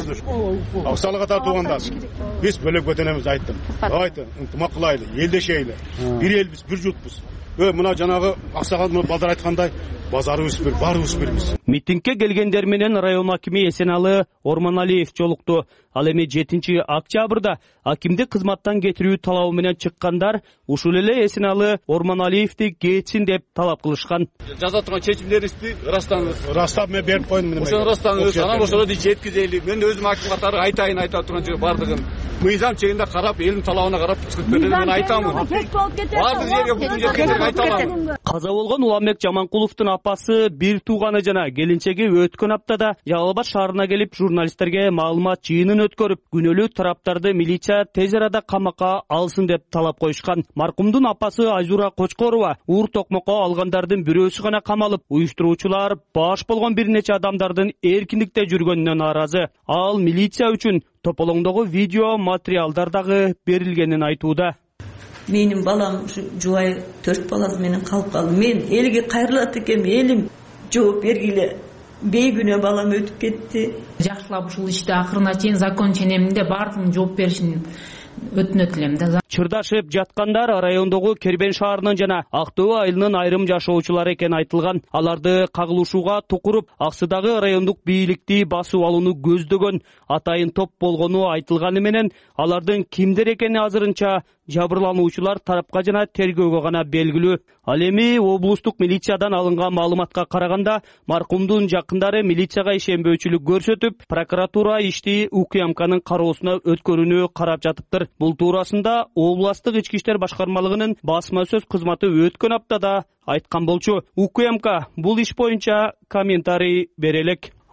Aksakalga tartığanda. Biz böyle götüremiz ayttım. Ayttım. Intımak kılaylı. Eldeşeyle. Bir el biz, bir jutbuz. Mına janağı aksakal balдар aytkандай базары өспүр, баары өспүрбүз. Митингге келгендер менен район акими Эсеналы Орманалиев жолукту. Ал эми 7 октябрда акимдик кызматтан кетирүү талабы менен чыккандар ушул эле Эсеналы Орманалиевди кетсин деп талап кылышкан. Жаза турган чечимдерибизди ырастап мен берип койдум. Ошону ырастаңыз, анан ошону жеткизели. Мен өзүм аким катары айтайын айта турган жер бардыгын. Мыйзам чегинде карап, элдин талабына карап чыгып берди мен айтамын. Бардык жерге бүтүн жерге айта алам. Каза болгон Уланбек Жаманкуловдун апасы бир тууганы жана келинчеги өткөн аптада Жалал Абад шаарына келип журналисттерге маалымат жыйынын өткөрүп, күнөөлүү тараптарды милиция тез арада камакка алсын деп талап коюшкан. Маркумдун апасы Айзура Кочкорова уур токмокко алгандардын бирөөсү гана камалып, уюштуруучулар баш болгон бир нече адамдардын эркиндикте жүргөнүнө нааразы. Ал милиция үчүн тополоңдогу видео материалдар дагы берилгенин айтууда. Менин балам жубай 4 баласы менен калып калды. Мен элге кайрылат экем, элим жооп бергиле. Бейгүнөө балам өтүп кетти. Жакшылап ушул ишти акырына чейин закон ченеминде бардыгын жооп беришин өтүнөт элем да. Чырдашып жаткандар райондогу Кербен шаарынын жана Ак Төбө айылынын айрым жашоочулары экени айтылган. Аларды кагылышууга тукуруп, Аксыдагы райондук бийликти басып алууну көздөгөн атайын топ болгону айтылганы менен алардын кимдер экени азырынча жабырлануучулар тарапка жана тергөөгө гана белгилүү. Ал эми облустук милициядан алынган маалыматка караганда, маркумдун жакындары милицияга ишенбөөчүлүк көрсөтүп, прокуратура ишти УКМКнын кароосуна өткөрүүнү карап жатыптыр. Бул туурасында областык ички иштер башкармалыгынын басма сөз кызматы өткөн аптада айткан болчу. УКМК бул иш боюнча комментарий бере элек.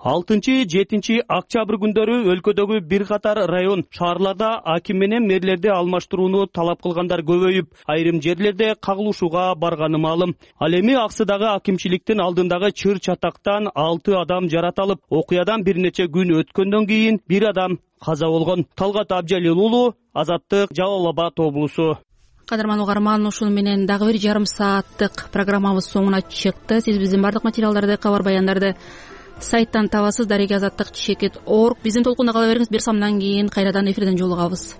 6-7 октябрь күндөрү өлкөдөгү бир катар район шаарларда аким менен мэрлерди алмаштырууну талап кылгандар көбөйүп, айрым жерлерде кагылышууга барганы маалым. Ал эми Аксыдагы акимчиликтин алдындагы чыр чатактан 6 адам жаратылып, окуядан бир нече күн өткөндөн кийин бир адам каза болгон. Талгат Абжалил уулу, Азаттык, Жалал Абад облусу. Кадырман угарман, ушуну менен дагы бир жарым сааттык программабыз соңуна чыкты. Сиз биздин бардык материалдарды, кабар баяндарды сайттан табасыз. Дареги Азаттык.org. Биздин толкунда кала бериңиз. Бир самдан кийин кайрадан эфирден жолугабыз.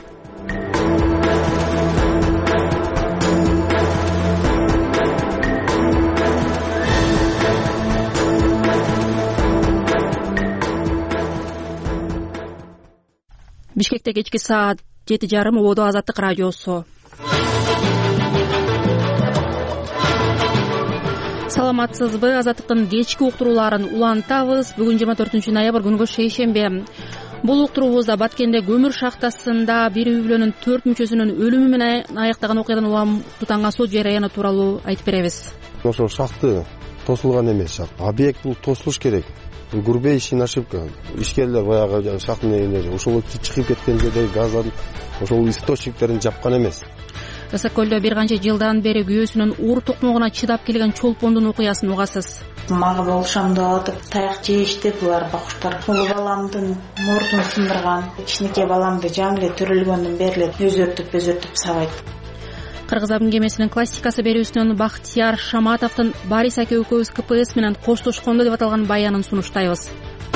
Бишкекте кечки саат 7:30 Ободо Азаттык радиосу. Саламатсызбы? Азаттыктын кечки уктурууларын улантабыз. Бүгүн 24 ноябрь күнгө шейшембе. Бул уктуруубузда Баткенде көмүр шахтасында бир үй бүлөнүн 4 мүчөсүнүн өлүмү менен аяктаган окуядан улам тутанган сот жарыяны тууралуу айтып беребиз. Ошол шахты тосулган эмес. Объект бул тосулуш керек. Грубейший ошибка. Ишкерлер баягы шахтын ошол чыгып кеткен жерде газдан ошол источниктерин жапкан эмес. Ысык көлдө бир канча жылдан бери күйөөсүнүн уур токмогуна чыдап келген чолпондун окуясын угасыз. Мага болушамды атып таяк жейишти булар бакуштар. Улуу баламдын мурдун сындырган, кичинекей баламды жаңы эле төрөлгөндөн бери өзөртүп сабайт. Кыргыз абын кемесинин классикасы берүүсүнөн Бактияр Шаматовдун Борис аке экөөбүз КПСС менен коштошкондо деп аталган баянын сунуштайбыз.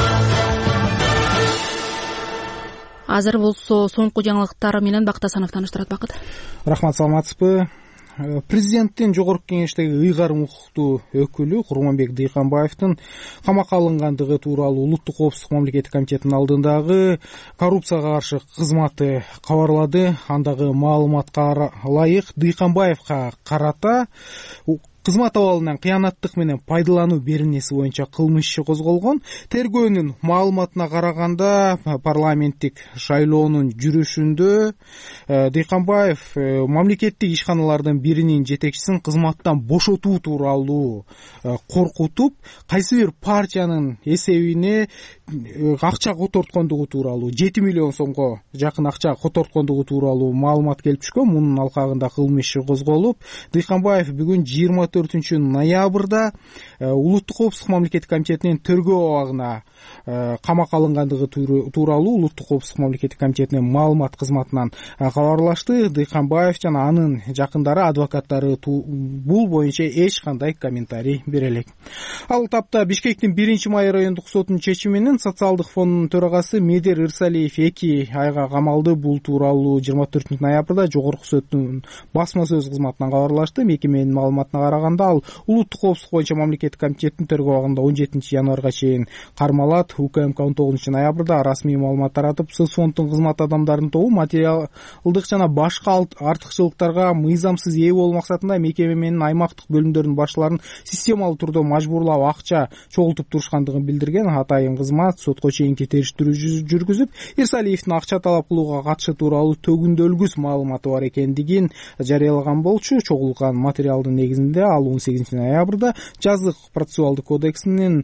Азыр болсо соңку жаңылыктар менен Бактасанов тааныштырат. Бакыт. Рахмат, саламатсызбы? Президенттин жогорку кеңештеги ыйгарым укуктуу өкүлү Курманбек Дыйканбаевдин камакка алынгандыгы тууралуу Улуттук коопсуздук мамлекеттик комитетинин алдындагы коррупцияга каршы кызматы кабарлады. Андагы маалыматка ылайык Дыйканбаевга карата кызмат абалынан кыянаттык менен пайдалануу беренеси боюнча кылмыш иши козголгон. Тергөөнүн маалыматына караганда парламенттик шайлоонун жүрүшүндө Дыйканбаев мамлекеттик ишканалардын биринин жетекчисин кызматтан бошотуу тууралуу коркутуп, кайсы бир партиянын эсебине акча которткондугу тууралуу 7 миллион сомго жакын акча которткондугу тууралуу маалымат келип түшкөн. Мунун алкагында кылмыш иши козголуп, Дыйканбаев бүгүн 24 ноябрда Улуттук коопсуздук мамлекеттик комитетинин тергөө абагына камакка алынгандыгы тууралуу Улуттук коопсуздук мамлекеттик комитетинин маалымат кызматынан кабарлашты. Дыйканбаев жана анын жакындары, адвокаттары бул боюнча эч кандай комментарий бере элек. Ал тапта Бишкектин 1-май райондук сотунун чечими менен социалдык фондунун төрагасы Медер Ирсалиев 2 айга камалды. Бул тууралуу 24 ноябрда жогорку соттун басма сөз кызматынан кабарлашты. Мекеменин маалыматына караганда ал Улуттук коопсуздук боюнча мамлекеттик комитеттин тергөө абагында 17 январга чейин кармалат. УКМК 19 ноябрда расмий маалымат таратып, соц фонддун кызмат адамдарынын тобу материалдык жана башка артыкчылыктарга мыйзамсыз ээ болуу максатында мекеме менен аймактык бөлүмдөрдүн башчыларын системалуу түрдө мажбурлап акча чогултуп турушкандыгын билдирген. Атайын кызмат сотко чейинки териштирүү жүргүзүп, Ирсалиевдин акча талап кылууга катышы тууралуу төгүндөлгүс маалыматы бар экендигин жарыялаган болчу. Чогулган материалдын негизинде ал 18 ноябрда жаздык процессуалдык кодексинин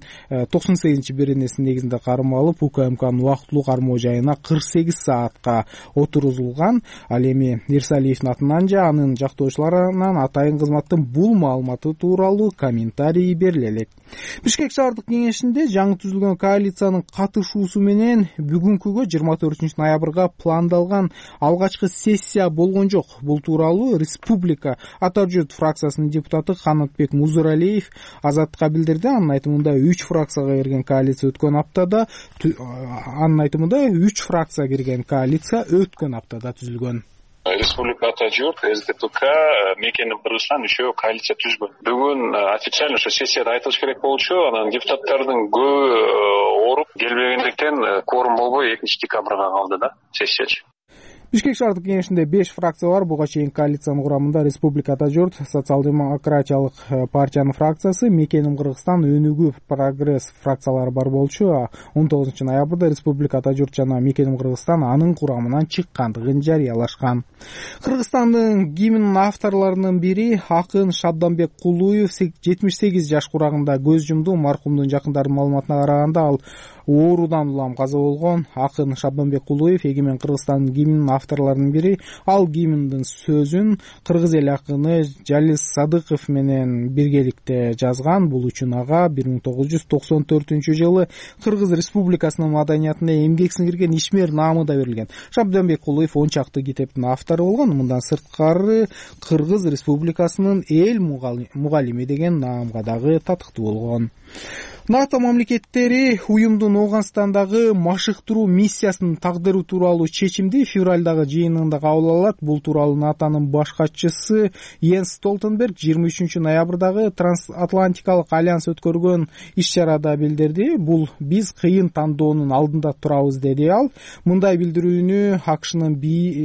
98 беренесинин негизинде кармалып, УКМКнын убактылуу кармоо жайына 48 саатка отурузулган. Ал эми Ирсалиевдин атынан же анын жактоочуларынан атайын кызматтын бул маалыматы тууралуу комментарий бериле элек. Бишкек шаардык кеңешинде жаңы түзүлгөн коалициянын катышуусу менен бүгүнкүгө 24 ноябрга пландалган алгачкы сессия болгон жок. Бул тууралуу Республика Ата журт фракциясынын депутаты Канатбек Музуралиев Азаттыкка билдирди. Анын айтымында 3 фракцияга кирген коалиция өткөн аптада түзүлгөн. Республика Ата журт, СДПК, Мекенин кыргызчан еще коалиция түзгөн. Бүгүн официально ушу сессияда айтылыш керек болчу. Анан депутаттардын көбү ооруп келбегендиктен кворум болбой 2 декабрга калды да сессия. Бишкек шаардык кеңешинде 5 фракция бар. Буга чейин коалициянын курамында Республика Ата журт, Социал-демократиялык партиянын фракциясы, Мекенин Кыргызстан, Өнүгүү, Прогресс фракциялары бар болчу. 19 ноябрда Республика Ата журт жана Мекенин Кыргызстан анын курамынан чыккандыгын жарыялашкан. Кыргызстандын гимнинин авторлорунун бири акын Шабданбек Кулуев 78 жаш курагында көз жумду. Маркумдун жакындарынын маалыматына караганда ал оорудан улам каза болгон акын Шабанбек Кулуев эгемен Кыргызстан гимнинин авторлорунун бири. Ал гимндин сөзүн кыргыз эл акыны Жалис Садыков менен биргеликте жазган. Бул үчүн ага 1994-жылы Кыргыз Республикасынын маданиятына эмгек сиңирген ишмер наамы да берилген. Шабанбек Кулуев 10 чакты китептин автору болгон. Мындан сырткары Кыргыз Республикасынын эл мугалими деген наамга дагы татыктуу болгон. НАТО мамлекеттери уюмдун Ооганстандагы машыктыруу миссиясынын тагдыры тууралуу чечимди февралдагы жыйынында кабыл алат. Бул тууралуу НАТОнун баш катчысы Йенс Столтенберг 23 ноябрдагы Трансатлантикалык альянс өткөргөн иш-чарада билдирди. Бул биз кыйын тандоонун алдында турабыз, деди ал. Мындай билдирүүнү АКШнын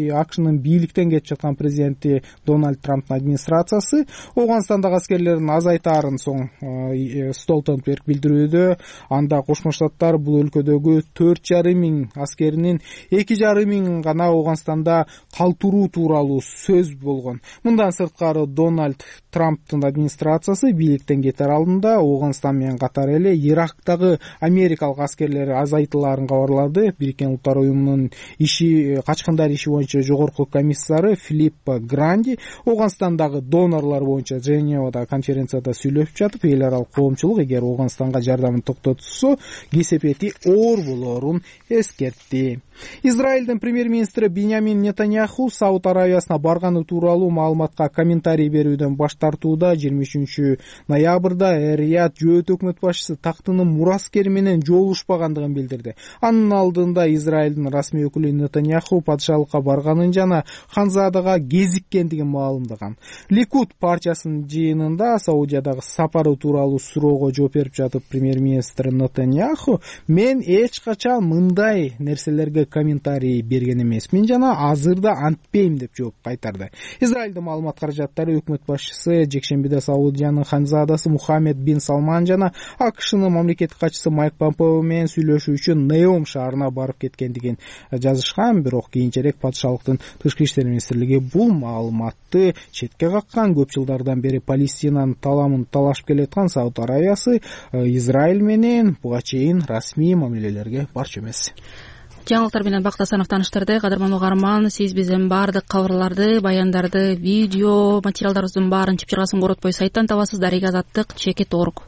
бийликтен кетип жаткан президенти Дональд Трамптын администрациясы Ооганстандагы аскерлерин азайтаарын соң Столтенберг билдирүүдө. Анда Кошмо Штаттар бул өлкөдөгү 4,5 миң аскеринин 2,5 миң гана Ооганстанда калтыруу тууралуу сөз болгон. Мындан сырткары Дональд Трамптын администрациясы бийликтен кетер алдында Ооганстан менен катар эле Ирактагы америкалык аскерлери азайтылаарын кабарлады. Бириккен Улуттар уюмунун качкындар иши боюнча жогорку комиссары Филиппо Гранди Ооганстандагы донорлор боюнча Женевада конференцияда сүйлөшүп жатып, эл аралык коомчулук эгер Ооганстанга жардамын токтотсо кесепети оор болоорун эскертти. Израилдин премьер-министри Биньямин Нетаньяху Сауд Аравиясына барганы тууралуу маалыматка комментарий берүүдөн баш тартууда. 23 ноябрда Эр-Рияд жөөт өкмөт башчысы тактынын мураскери менен жолугушпагандыгын билдирди. Анын алдында Израилдин расмий өкүлү Нетаньяху падышалыкка барганын жана Ханзадага кезиккендигин маалымдаган. Ликуд партиясынын жыйынында Саудиядагы сапары тууралуу суроого жооп берип жатып, премьер-министр Нетаньяху мен эч качан мындай нерселерге комментарий берген эмесмин жана азырда антпейм деп жооп кайтарды. Израилдин маалымат каражаттары өкмөт башчысы жекшембиде Саудиянын ханзадасы Мухаммед бин Салман жана АКШнын мамлекеттик катчысы Майк Помпео менен сүйлөшүү үчүн Неом шаарына барып кеткендигин жазышкан. Бирок кийинчерээк падышалыктын тышкы иштер министрлиги бул маалыматты четке каккан. Көп жылдардан бери Палестинанын таламын талашып келаткан Сауд Аравиясы Израиль менен буга чейин расмий мамилелерге барчу эмес. Жаңылыктар менен Бакыт Асанов таныштырды. Кадырман угарман, сиз биздин баардык кабарларды, баяндарды, видео материалдарыбыздын баарын чыпчыргасын коротпой сайттан табасыз. Дарыга Азаттык @org.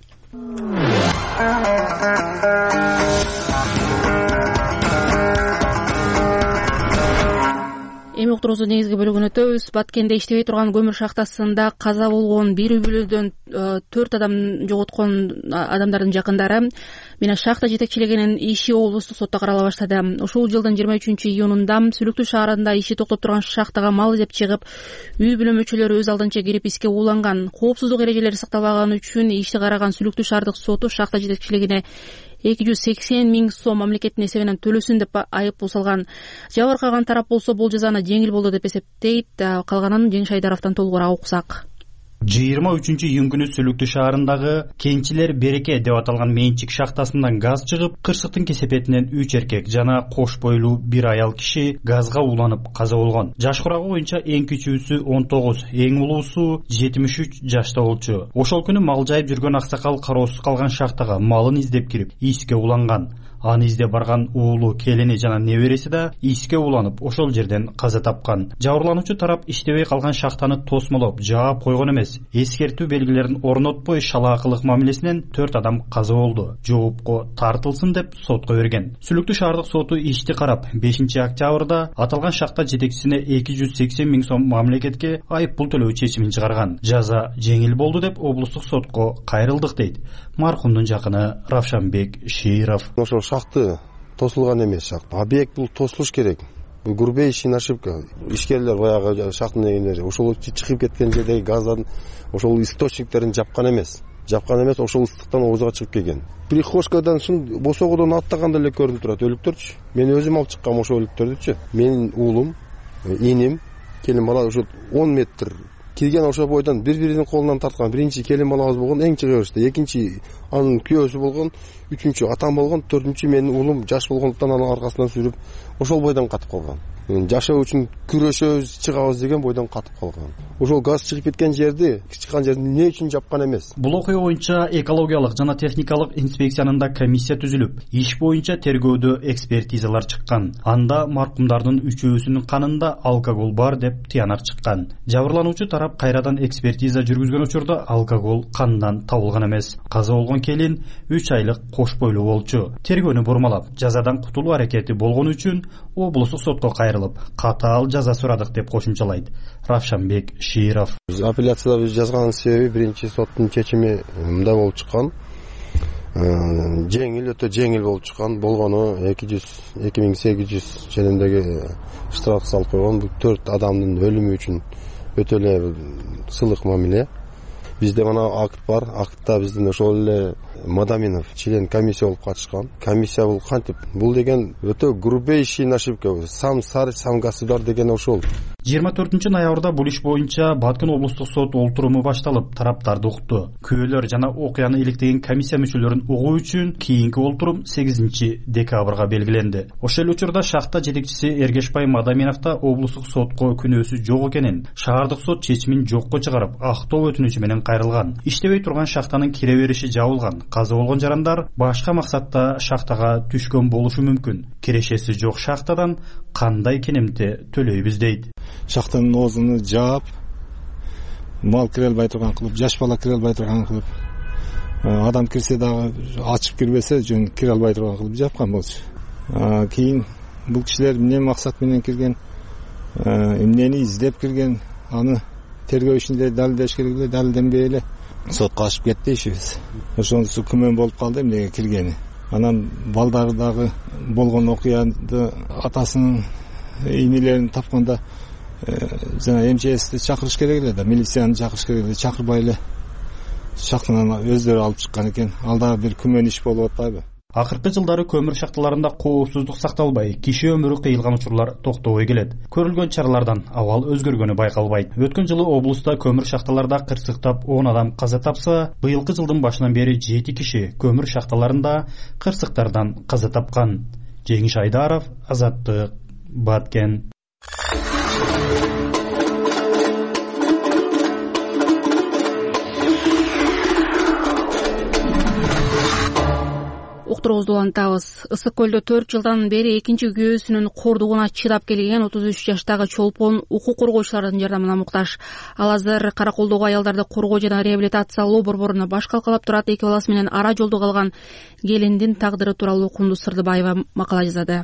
Эми уктуруубуздун негизги бөлүгүн өтөбүз. Баткенде иштебей турган көмүр шахтасында каза болгон бир үй бүлөдөн 4 адам жоготкон адамдардын жакындары менен шахта жетекчилигинин иши облустук сотто карала баштады. Ушул жылдын 23-июнунда Сүлүктүү шаарында иши токтоп турган шахтага мал изеп чыгып, үй бүлө мүчөлөрү өз алдынча кирип иске ууланган. Коопсуздук эрежелери сакталбаганы үчүн ишти караган Сүлүктүү шаардык соту шахта жетекчилигине 280 миң сом мамлекеттин эсебинен төлөсүн деп айып салган. Жабыркаган тарап болсо бул жазаны жеңил болду деп эсептейт. Калганын Жеңиш Айдаровдон толугураак уксак. 23-июнь күнү Сүлүктүү шаарындагы Кенчилер Береке деп аталган менчик шахтасынан газ чыгып, кырсыктын кесепетинен 3 эркек жана кош бойлуу бир аял киши газга уланып каза болгон. Жаш курагы боюнча эң кичүүсү 19, эң улуусу 73 жашта болчу. Ошол күнү мал жайып жүргөн аксакал кароосуз калган шахтага малын издеп кирип, иске уланган. Аны издеп барган уулу, келини жана небереси да иске уланып, ошол жерден каза тапкан. Жабырлануучу тарап иштебей калган шахтаны тосмолоп, жаап койгон эмес. Эскертүү белгилерин орнотпой шалаакылык мамилесинен 4 адам каза болду. Жоопко тартылсын деп сотко берген. Сүлүктүү шаардык соту ишти карап, 5-октябрда аталган шахта жетекчисине 280 миң сом мамлекетке айып пул төлөө чечимин чыгарган. Жаза жеңил болду деп облустук сотко кайрылдык дейт маркумдун жакыны Равшанбек Широв. Ошол шахты тосулган эмес шахта. Объект бул тосулуш керек. Бул грубейший ошибка. Ишкерлер баягы шахтын эгендери ошол чыгып кеткен жердеги газдан ошол источниктерин жапкан эмес. Ошол ыстыктан оозуга чыгып келген. Прихожкадан босогодон аттаганда эле көрүнүп турат өлүктөрчү. Мен өзүм алып чыккам ошол өлүктөрдүчү. Менин уулум, иним, келин бала ошо 10 метр кирген ошол бойдон бири-биринин колунан тарткан. Биринчи келин балабыз болгон эң чыгыбышты, экинчи анын күйөөсү болгон, 3-чү атам болгон, 4-чү менин уулум жаш болгондуктан анын аркасынан сүрүп ошол бойдон катып калган. Жашоо үчүн күрөшөбүз, чыгабыз деген бойдон катып калган. Ошол газ чыгып кеткен жерди эмне үчүн жапкан эмес. Бул окуя боюнча экологиялык жана техникалык инспекциянын да комиссия түзүлүп, иш боюнча тергөөдө экспертизалар чыккан. Анда маркумдардын 3-өсүнүн канында алкоголь бар деп тыянар чыккан. Жабырлануучу тарап кайрадан экспертиза жүргүзгөн учурда алкоголь кандан табылган эмес. Каза болгон келин 3 айлык кош бойлуу болчу. Тергөөнү бурмалап, жазадан кутулуу аракети болгон үчүн облустук сотко кайрылып, катаал жаза сурадык деп кошумчалайт Равшанбек Широв. Апелляцияда биз жазганын себеби биринчи соттун чечими мындай болуп чыккан. Жеңил, өтө жеңил болуп чыккан. Болгону 2800 ченемдеги штраф салып койгон. Бул 4 адамдын өлүмү үчүн өтө эле сылык мамиле. Бизде мына акт бар. Актта биздин ошол эле Мадаминов член комиссия болуп катышкан. Комиссия бул кантип? Бул деген өтө грубейший ошибка. Сам царь, сам государь деген ошол. 24-ноябрда бул иш боюнча Баткен облустук сот олтуруму башталып, тараптарды укту. Күбөлөр жана окуяны иликтеген комиссия мүчөлөрүн угуу үчүн кийинки олтурум 8-декабрга белгиленди. Ошол эле учурда шахта жетекчиси Эргешбай Мадаминовда облустук сотко күнөөсү жок экенин, шаардык сот чечимин жокко чыгарып, актоо өтүнүчү менен кайрылган. Иштебей турган шахтанын кире бериши жабылган. Каза болгон жарандар башка максатта шахтага түшкөн болушу мүмкүн. Кирешеси жок шахтадан кандай кенемти төлөйбүз дейт. Шахтанын оозуну жаап, мал кире албай турган кылып, жаш бала кире албай турган кылып, адам кирсе дагы ачып кирбесе жөн кире албай турган кылып жапкан болчу. Кийин бул кишилер эмне максат менен кирген, эмнени издеп кирген, аны тергөө ишинде далилдеш керек эле, далилденбей эле сотко ашып кетти ишибиз. Ошонусу күмөн болуп калды эмнеге киргени. Анан балдары дагы болгон окуянды атасынын ийнелерин тапканда жана МЧСти чакырыш керек эле да, милицияны чакырыш керек эле, чакырбай эле шахтанан өздөрү алып чыккан экен. Ал дагы бир күмөн иш болуп атпайбы? Акыркы жылдары көмүр шахталарында коопсуздук сакталбай, киши өмүрү кыйылган учурлар токтобой келет. Көрүлгөн чаралардан абал өзгөргөнү байкалбайт. Өткөн жылы облуста көмүр шахталарда кырсыктап 10 адам каза тапса, быйылкы жылдын башынан бери 7 киши көмүр шахталарында кырсыктардан каза тапкан. Жеңиш Айдаров, Азаттык, Баткен. Уктуруубузду улантабыз. Ысык көлдө 4 жылдан бери экинчи күйөөсүнүн кордугуна чыдап келген 33 жаштагы чолпон укук коргоочулардын жардамына муктаж. Ал азыр Караколдогу аялдарды коргоо жана реабилитациялоо борборуна баш калкалап турат. 2 баласы менен ара жолдо калган келиндин тагдыры тууралуу Кундуз Сырдыбаева макала жазады.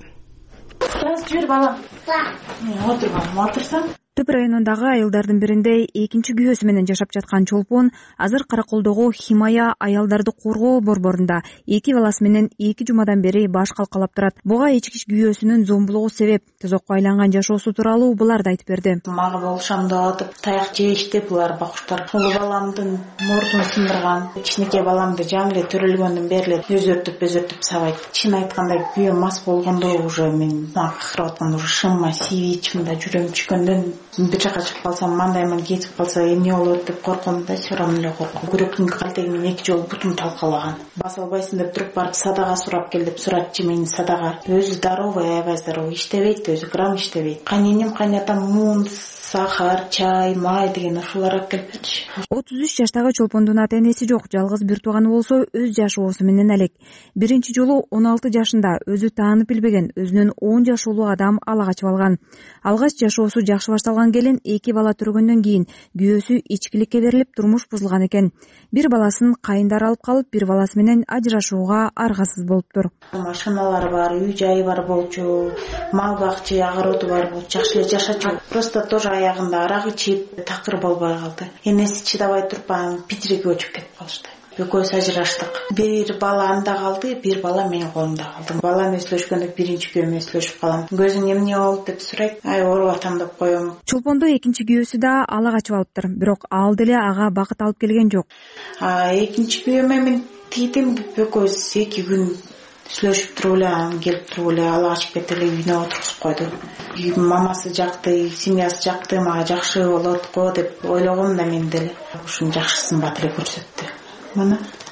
Жибер балам. Отур балам, отурсаң. Түп районундагы айылдардын биринде экинчи күйөөсү менен жашап жаткан чолпон азыр Караколдогу Химая аялдарды коргоо борборунда 2 баласы менен 2 жумадан бери баш калкалап турат. Буга ички күйөөсүнүн зомбулугу себеп. Тозокко айланган жашоосу тууралуу буларды айтып берди. Мага болушамды атып, таяк жейишти булар бакуштар. Улуу баламдын мурдун сындырган, кичинекей баламды жаңы эле төрөлгөндөн бери өзөртүп сабайт. Чын айтканда күйөөм мас болгондо уже мен акырып аткан уже шымма сиви ичимде жүрөм чүкөндөн бир жака чыгып калсам, мандаймын кетип калса эмне болот деп корком да, чырам эле корком. Күрөктүн калтегимен 2 жолу бутум талкалаган. Баса албайсың деп туруп барып садага сурап кел деп суратчы мени садага. Өзү здоровый, аябай здоровый, иштебейт, өзү грамм иштебейт. Кайненем, кайнатам мун, сахар, чай, май деген ушулар алып келип берчү. 33 жаштагы чолпондун ата-энеси жок, жалгыз бир тууганы болсо өз жашоосу менен алек. Биринчи жолу 16 жашында өзү таанып билбеген, өзүнүн 10 жаш улуу адам ала качып алган. Алгач жашоосу жакшы башталган келин 2 бала төргөндөн кийин күйөөсү ичкиликке берилип турмуш бузулган экен. Бир баласын кайындары алып калып, бир баласы менен ажырашууга аргасыз болуптур. Машиналары бар, үй жайы бар болчу, мал бакчы, огороду бар болчу, жакшы эле жашачу. Просто тоже аягында арак ичип такыр болбой калды. Энеси чыдабай туруп анан Питерге көчүп кетип калышты. Экөөсү ажыраштык. Бир бала анда калды, бир бала менин колумда калды. Балам эслөшкөндө биринчи күйөөм эслөшүп калам. Көзүң эмне болду деп сурайт. Ооруп атам деп коем. Чолпондо экинчи күйөөсү да ала качып алыптыр, бирок ал деле ага бакыт алып келген жок. Экинчи күйөөмө мен тийдим, экөөбүз 2 күн сүйлөшүп туруп эле, анан келип туруп эле ала качып кетип эле үйүнө отургузуп койду. Мамасы жакты, семьясы жакты, мага жакшы болот го деп ойлогом да мен деле. Ушунун жакшысын бат эле көрсөттү. Мына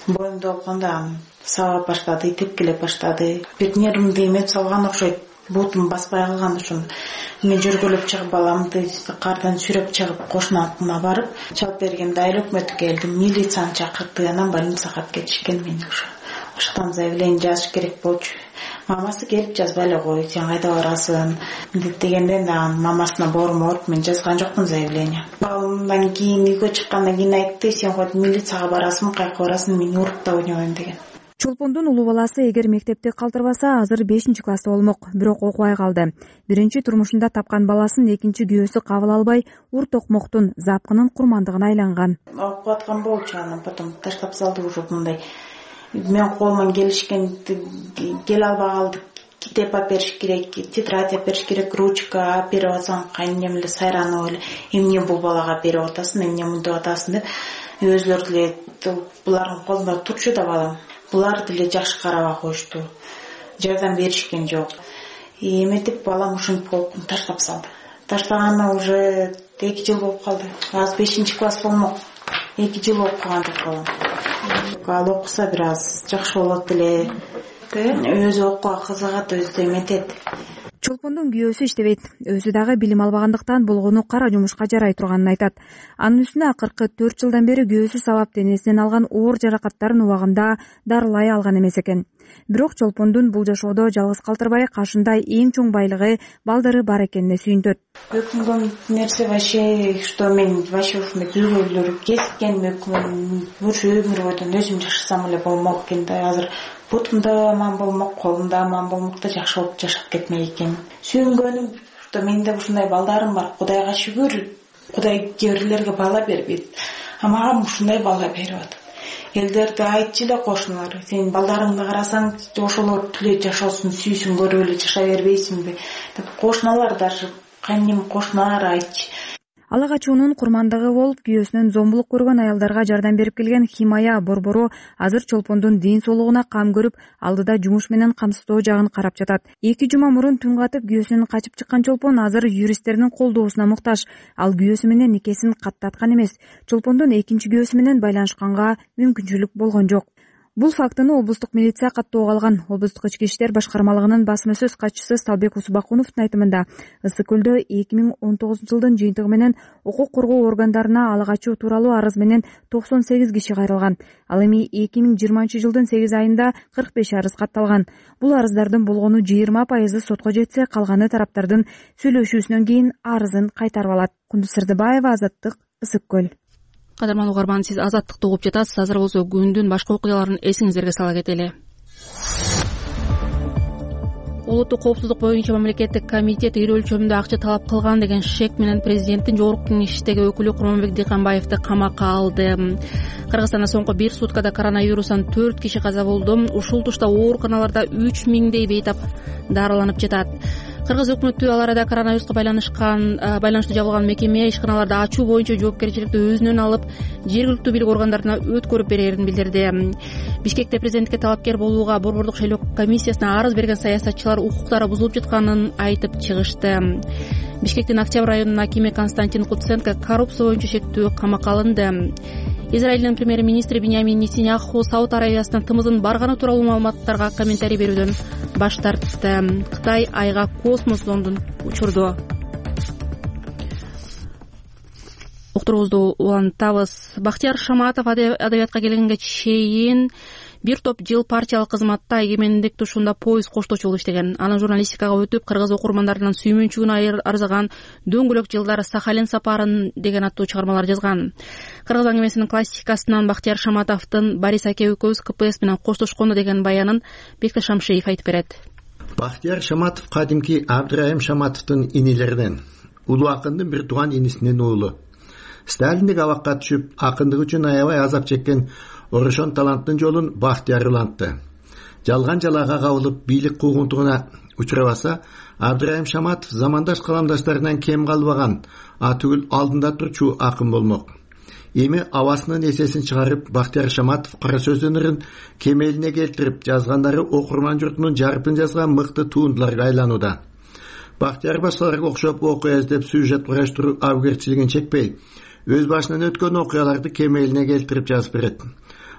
боюмда болгондо сабап баштады, тепкилеп баштады. Бир нервимди эметип салган окшойт. Бутум баспай калган ушун. Мен жүргөлөп чыгып баламды кардан сүрөп чыгып кошуна атына барып, чалып бергенде айыл өкмөтү келди, милицияны чакырды, анан больницага алып кетишкен мени ошо. Ошондон заявление жазыш керек болчу. Мамасы келип жазбай эле кой, сен кайда барасың дегенден анан мамасына борум оруп мен жазган жокмун заявление. Балымдан кийин үйгө чыккандан кийин айтты, сен койт милицияга барасың, кайка барасың, мени уруп да ойнобойм деген. Чолпондун улуу баласы эгер мектепти калтырбаса, азыр 5-класста болмок, бирок окубай калды. Биринчи турмушунда тапкан баласын экинчи күйөөсү кабыл албай, ур токмоктун запкынын курмандыгына айланган. Окуп аткан болчу, анан потом таштап салды уже мындай. Мен колуман келишкен, келе албай калды. Китеп алып бериш керек, тетрадь алып бериш керек, ручка берип атсаң, кайнем эле сайранып эле, эмне бул балага берип атасың, эмне мындай атасың деп өзлөрү деле булардын колунда турчу да балам. Булар деле жакшы карабай коюшту. Жардам беришкен жок. Эметип балам ушинтип болуп таштап салды. Таштаганына уже 2 жыл болуп калды. Азыр 5-класс болмок. 2 жыл окугандык балам. Ал окуса бир аз жакшы болот эле. Өзү окууга кызыгат, өзү эметет. Чолпондун күйөөсү иштебейт. Өзү дагы билим албагандыктан болгону кара жумушка жарай турганын айтат. Анын үстүнө акыркы 4 жылдан бери күйөөсү сабап денесинен алган оор жаракаттарын убагында дарылай алган эмес экен. Бирок Чолпондун бул жашоодо жалгыз калтырбай, кашында эң чоң байлыгы балдары бар экенине сүйүнтөт. Өкүнгөн нерсе вообще, что мен вообще ушундай күйөөлөр кескен өкүнүм, өмүр бойдон өзүм жашасам эле болмок экен да. Азыр бутумда аман болмок, колумда аман болмок да жакшы болуп жашап кетмек экен. Сүйүнгөнүм, что менде ушундай балдарым бар. Кудайга шүгүр. Кудай кээ бирлерге бала бербейт. А мага ушундай бала берип атат. Элдерди айтчу эле кошуналар, сен балдарыңды карасаң, ошолор тиле жашоосун сүйсүн, көрүп эле жашай бербейсиңби деп кошуналар, даже кайнем кошуналар айтчу. Ала качуунун курмандыгы болуп, күйөөсүнөн зомбулук көргөн аялдарга жардам берип келген Химая Борбору азыр Чолпондун ден соолугуна кам көрүп, алдыда жумуш менен камсыздоо жагын карап жатат. 2 жума мурун түн катып күйөөсүнөн качып чыккан Чолпон азыр юристтердин колдоосуна муктаж. Ал күйөөсү менен никесин каттаткан эмес. Чолпондун экинчи күйөөсү менен байланышканга мүмкүнчүлүк болгон жок. Бул фактыны облустук милиция каттоого алган. Облустук ички иштер башкармалыгынын басма сөз катчысы Сталбек Усубакуновдун айтымында, Ысык көлдө 2019 жылдын жыйынтыгы менен укук коргоо органдарына ала качуу тууралуу арыз менен 98 киши кайрылган. Ал эми 2020 жылдын 8 айында 45 арыз катталган. Бул арыздардын болгону 20% сотко жетсе, калганы тараптардын сүйлөшүүсүнөн кийин арызын кайтарып алат. Кундуз Сырдыбаева, Азаттык, Ысык көл. Кадырман угарман, сиз Азаттыкты угуп жатасыз. Азыр болсо күндүн башка окуяларын эсиңиздерге сала кетели. Улуттук коопсуздук боюнча мамлекеттик комитет ири өлчөмдө акча талап кылган деген шек менен президенттин жогорку кеңештеги өкүлү Курманбек Дыйканбаевди камакка алды. Кыргызстанда соңку 1 суткада коронавирустан 4 киши каза болду. Ушул тушта ооруканаларда 3000дей бейтап дарыланып жатат. Кыргыз өкмөтү ал арада коронавируска байланыштуу жабылган мекеме ишканаларды ачуу боюнча жоопкерчиликти өзүнөн алып, жергиликтүү бийлик органдарына өткөрүп берерин билдирди. Бишкекте президентке талапкер болууга Борбордук шайлоо комиссиясына арыз берген саясатчылар укуктары бузулуп жатканын айтып чыгышты. Бишкектин Октябрь районунун акими Константин Куценко коррупция боюнча шектүү камакка алынды. Израилдин премьер-министри Биньямин Нетаньяху Сауд Аравиясына тымыздын барганы тууралуу маалыматтарга комментарий берүүдөн баш тартты. Кытай айга космос зондун учурду. Уктуруубузду улантабыз. Бактияр Шаматов адабиятка келгенге чейин бир топ жыл партиялык кызматта эгемендик тушунда поезд коштоочу болуп иштеген. Анын журналистикага өтүп, кыргыз окурмандарынан сүймөнчүгүн арзыган Дөңгөлөк жылдар Сахалин сапарын деген аттуу чыгармалар жазган. Кыргыз аңгемесинин классикасынан Бактияр Шаматовдун Борис аке экөөбүз КПСС менен коштошкону деген баянын Бекташ Шамшиев айтып берет. Бактияр Шаматов кадимки Абдрайым Шаматовдун инилеринен, улуу акындын бир тууган инисинин уулу. Сталиндик абакка түшүп, акындыгы үчүн аябай азап чеккен Орошон таланттын жолун Бактияр улантты. Жалган жалаага кабылып, бийлик куугунтугуна учурабаса, Абдрайым Шаматов замандаш каламдаштарынан кем калбаган, атүгүл алдында турчу акын болмок. Эми абасынын эсесин чыгарып, Бактияр Шаматов кара сөз өнөрүн кемелине келтирип, жазгандары окурман журтунун жарытын жазган мыкты туындыларга айланууда. Бактияр башкаларга окшоп окуя издеп сюжет кураштыруу абгерчилигин чекпей, өз башынан өткөн окуяларды кемелине келтирип жазып берет.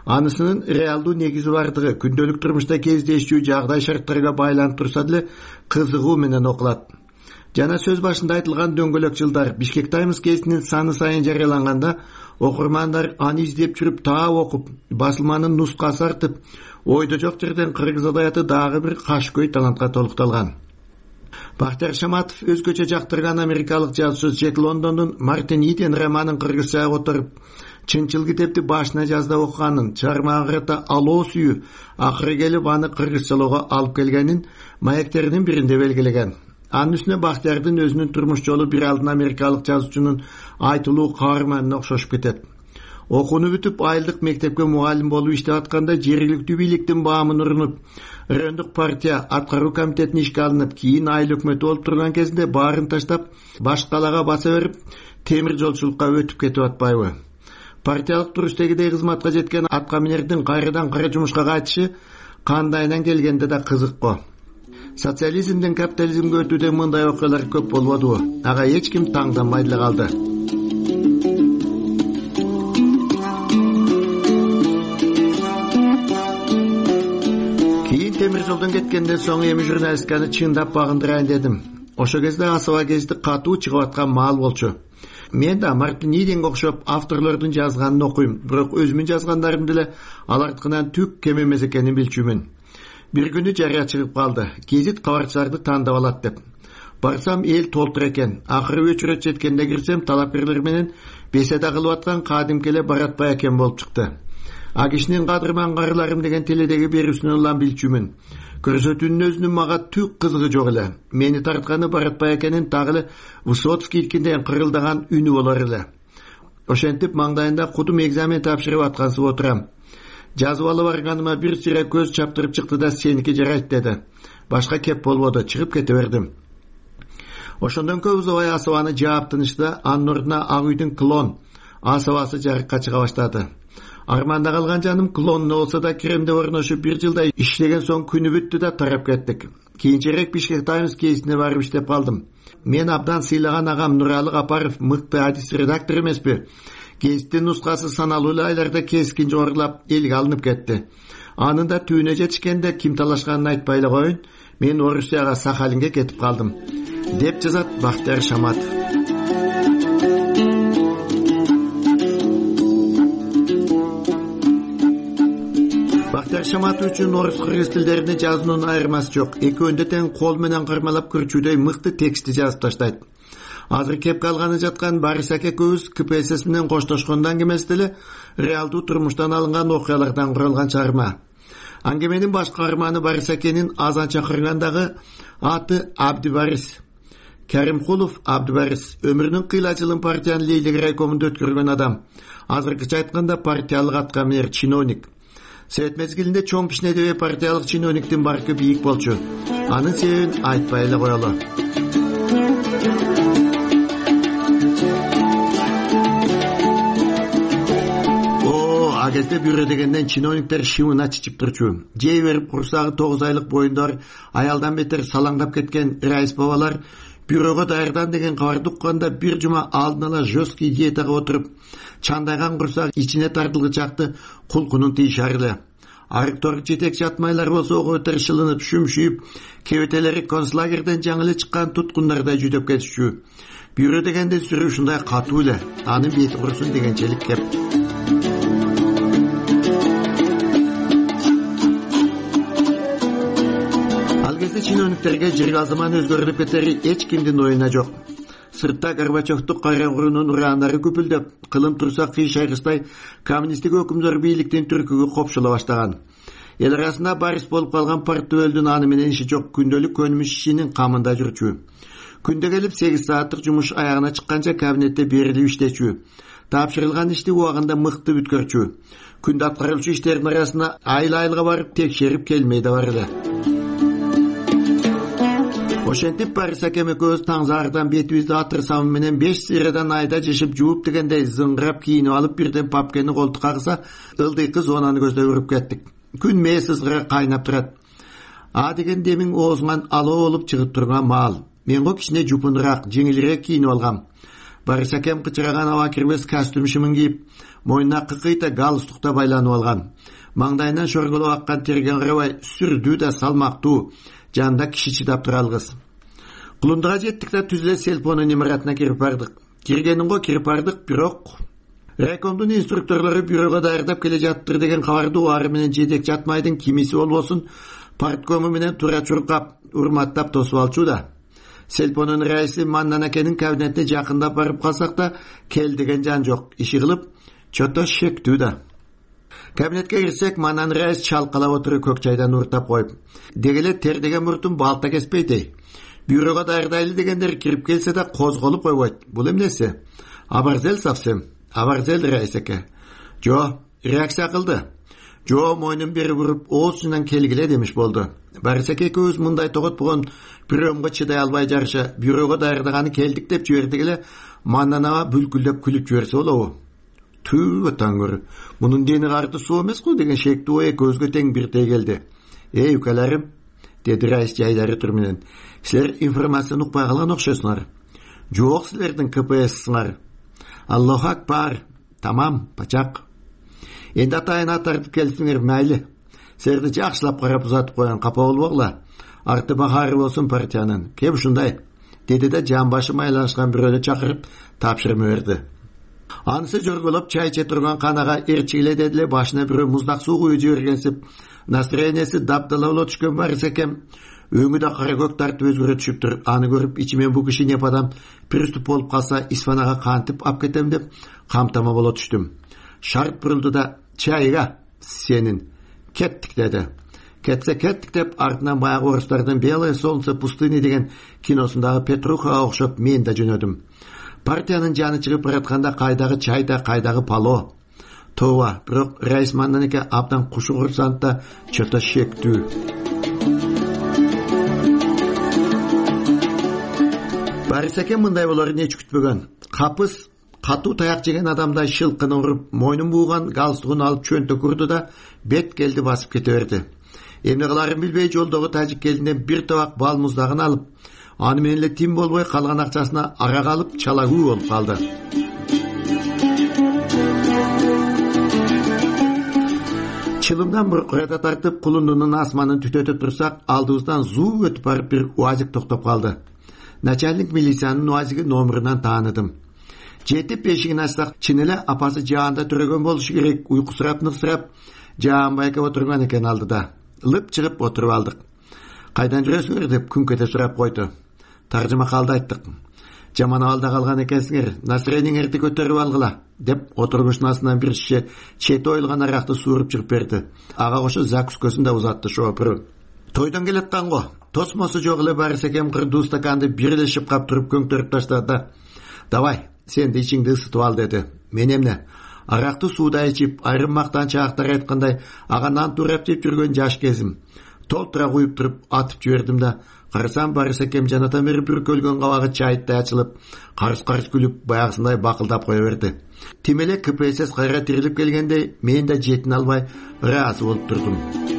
Анысынын реалдуу негизи бардыгы күндөлүк турмушта кездешүү жагдай шарттарга байланып турса деле кызыгуу менен окулат. Жана сөз башында айтылган дөңгөлөк жылдар Бишкек Таймс гезитинин саны сайын жарыяланганда окурмандар аны издеп жүрүп таап окуп, басылманын нускасы артып, ойдо жок жерден кыргыз адабияты дагы бир кашкөй талантка толукталган. Бахтияр Шаматов өзгөчө жактырган америкалык жазуучу Джек Лондондун Мартин Иден романын кыргызчага которуп, чынчыл китепти башына жазда окуганын, чыгармага карата алоо сүйүү акыры келип аны кыргызчалоого алып келгенин маектеринин биринде белгилеген. Анын үстүнө Бахтиярдын өзүнүн турмуш жолу бир алдын америкалык жазуучунун айтылуу каарманына окшошуп кетет. Окууну бүтүп, айылдык мектепке мугалим болуп иштеп атканда жергиликтүү бийликтин баамын урунуп, райондук партия аткаруу комитетине ишке алынып, кийин айыл өкмөтү болуп турган кезинде баарын таштап, баш калаага баса берип, темир жолчулукка өтүп кетип атпайбы? Партиялык туруштегидей кызматка жеткен атка минердин кайрадан кара жумушка кайтышы кандайынан келгенде да кызык го. Социализмден капитализмге өтүүдө мындай окуялар көп болбодубу? Ага эч ким таңданбай деле калды. Кийин темир жолдон кеткенден соң эми журналистиканы чындап багындырайын дедим. Ошо кезде Асаба гезити катуу чыгып аткан маал болчу. Мен да Мартин Иденге окшоп авторлордун жазганын окуйм, бирок өзүмдүн жазгандарым деле алардыкынан түк кем эмес экенин билчүмүн. Bir günü жарыя чыгып калды. Гезит кабарчыларды тандап алат деп. Барсам эл толтур экен. Акыры өчүрөт жеткенде кирсем, талапкерлер менен беседа кылып аткан кадимки эле Баратбай экен болуп чыкты. А кишинин кадырман карыларым деген теледеги берүүсүнөн улам билчүмүн. Көрсөтүүнүн өзүнүн мага түк кызыгы жок эле. Мени тартканы Баратбай экенин дагы эле Высоцкий илкинден кырылдаган үнү болор эле. Ошентип маңдайында кудум экзамен тапшырып аткансып отурам. Жазып алып барганыма бир сыйра көз чаптырып чыкты да сеники жарайт деди. Башка кеп болбоду, чыгып кете бердим. Ошондон көп узабай Асабаны жаап тынышты, анын ордуна Ак үйдүн клон Асабасы жарыкка чыга баштады. Арманда калган жаным клонуна болсо да киремде орношуп бир жылдай иштеген соң күнү бүттү да тарап кеттик. Кийинчерээк Бишкек Таймс гезитине барып иштеп калдым. Мен абдан сыйлаган агам Нуралы Капаров мыкты адис редактор эмеспи? Гезиттин нускасы саналуу айларда кескин жогорулап элге алынып кетти. Анын да түбүнө жетишкенде ким талашканын айтпай эле коюн, мен Орусияга Сахалинге кетип калдым, деп жазат Бахтияр Шаматов. Бахтияр Шаматов үчүн орус кыргыз тилдерине жазуунун айырмасы жок. Экөөндө тең кол менен кармалап көрчүүдөй мыкты текстти жазып таштайт. Азыр кеп калганы жаткан Барис аке көбүз КПСС менен коштошкондо аңгемеси деле реалдуу турмуштан алынган окуялардан куралган чыгарма. Аңгеменин баш каарманы Барис акенин азан чакыргандагы аты Абдибарис. Каримкулов Абдибарис өмүрүнүн кыйла жылын партиянын лейлек райкомунда өткөргөн адам. Азыркыча айтканда партиялык атка минер чиновник. Совет мезгилинде чоң кичинедеби партиялык чиновниктин баркы бийик болчу. Анын себебин айтпай эле коелу. А кезде бюро дегенден чиновниктер шымына чичип турчу. Жей берип курсагы 9 айлык боюндар аялдан бетер салаңдап кеткен райыс бабалар бюрого даярдан деген кабарды укканда бир жума алдын ала жесткий диетага отуруп, чандайган курсак ичине тартылгычакты кулкунун тийишар эле. Арыктор жетекчи атмайлар болсо ого өтөр шылынып шүмшүйүп, кебетелери концлагерден жаңы эле чыккан туткундардай жүдөп кетишчү. Бюро дегенде сүрүү ушундай катуу эле, анын бети курсун дегенчелик кеп. Чиновниктерге жырга заман өзгөрүп кетери эч кимдин оюна жок. Сыртта Горбачевту кайра курунун ураандары көпүлдөп, кылым турса кыйшайгыстай коммунисттик өкүмдөр бийликтин түркүгө копшула баштаган. Эл арасында барис болуп калган партиялдын аны менен иши жок, күндөлүк көнүмүш ишинин камында жүрчү. Күндө келип 8 сааттык жумуш аягына чыкканча кабинетте берилип иштечү. Тапшырылган ишти убагында мыкты бүткөрчү. Күндө аткарылчу иштердин арасында айыл-айылга барып текшерип келмей да бар эле. Ошентип Барис акем экөөбүз таңзаардан бетибизди атыр самы менен 5 сыйрадан айда жешип жууп дегендей зыңгырап кийинип алып бирден папкени колтукка кыса ылдыйкы зонаны көздөй уруп кеттик. Күн мээ сызгыра кайнап турат. А деген демиң оозуңан алоо болуп чыгып турган маал. Мен го кичине жупунураак, жеңилирээк кийинип алгам. Барисакем кычыраган аба кирбес костюм шымын кийип, мойнуна кыкыйта галстукта байланып алган. Маңдайынан шорголуп аккан терген карабай сүрдүү да салмактуу, жанында киши чыдап тура алгыс. Кулундага жеттик да түзүлө селпонун имаратына кирип бардык. Киргенинго кирип бардык, бирок райкомдун инструкторлору бюрого даярдап келе жаттыр деген кабарды уары менен жетек жатмайдын кимиси болбосун парткому менен тура чуркап, урматтап тосуп алчу да. Селпонун раиси Маннан акенин кабинетине жакындап барып калсак да, кел деген жан жок. Иши кылып, чото шектүү да. Кабинетке кирсек, Маннан раис чалкалап отуруп көк чайдан уртап коюп, дегеле тердеген муртун балта кеспейт. Бюрого даярдайлы дегендер кирип келсе да козголуп койбойт. Бул эмнеси? Абарзел совсем. Абарзел раис эке. Жо, реакция кылды. Жо мойнун бери буруп, оозунан келгиле демиш болду. Барисак экөөбүз мындай тогот болгон приемго чыдай албай жарыша бюрого даярдаганы келдик деп жибердик эле, Маннан аба бүлкүлдөп күлүп жиберсе болобу? Түү таңыр. Мунун дени карты суу эмес го деген шектүү ой көзгө тең бирдей келди. Эй укаларым, деди раис жайлары тур менен. Силер информацияны укпай калган окшойсуңар. Жок, силердин КПСсыңар. Аллаху акбар. Тамам, пачак. Энди атайына тартып келсиңер майли. Силерди жакшылап карап узатып коюн, капа болбогула. Арты бахары болсун партиянын. Кеп ушундай, деди да жан башы майланышкан бирөөнү чакырып тапшырма берди. Анысы жөргөлөп чай иче турган канага эрчигиле дедиле, башына бирөө муздак суу куюп жибергенсип, настроенияси дабдала боло түшкөн Барисакем өңү да кара көк тартып өзгөрө түшүптүр. Аны көрүп ичимен бу киши непадан приступ болуп калса исфанага кантип ап кетем деп камтама боло түштүм. Шарт бурулду да, чайга сенин кеттик деди. Кетсе кеттик деп артынан баягы орустардын «Белое солнце пустыни» деген киносундагы Петрухага окшоп мен да жөнөдүм. Партиянын жаны чыгып баратканда кайдагы чайда, кайдагы пало. Тооба, бирок раис Маннан эке абдан кушугурсантта чото шектүү. Барисакем мындай болорун эч күтпөгөн. Капыс катуу таяк жеген адамдай шылкыны уруп, мойнун бууган галстугун алып чөнтө курду да бет келди басып кете берди. Эмне кыларын билбей жолдогу тажик келинден бир табак бал муздагын алып, аны менен эле тим болбой калган акчасына арак алып чалагуу болуп калды. Чылымдан bir курата тартып, кулундунун асманын түтөтүп турсак, алдыбыздан зуу өтүп барып бир УАЗик токтоп калды. Начальник милициянын УАЗиги номерунан тааныдым. Жетип эшигин ачсак, чын эле апасы жаанда төрөгөн болушу керек, уйкусурап ныксырап, жаанбай эке отурган экен алдыда. Лып чыгып отуруп алдык. Кайдан жүрөсүңөр деп күнкете сурап койду. Таржыма калды айттык. Жаман абалда калган экенсиңер, настроениңерди көтөрүп алгыла деп отурмуштун астынан бир шише чет оюлган аракты сууруп чыгып берди. Ага кошо закускөсүн да узатты шоопуру. Тойдон келаткан го. Тосмосу жок эле Барисакем кырдуу стаканды бир эле шыпкап туруп көңтөрүп таштады. Давай, сен де ичиңди ысытып ал деди. Мен эмне? Аракты сууда ичип, айрым мактанчаактар айткандай, ага нан турап жеп жүргөн жаш кезим. Толтура куюп туруп атып жибердим да, карасам Барисакем жанатан бери бүркөлгөн кабагы чайыттай ачылып, карыс-карыс күлүп, баягысындай бакылдап кое берди. Тим эле КПСС кайра тирилип келгендей, мен да жетин албай ыраазы болуп турдум.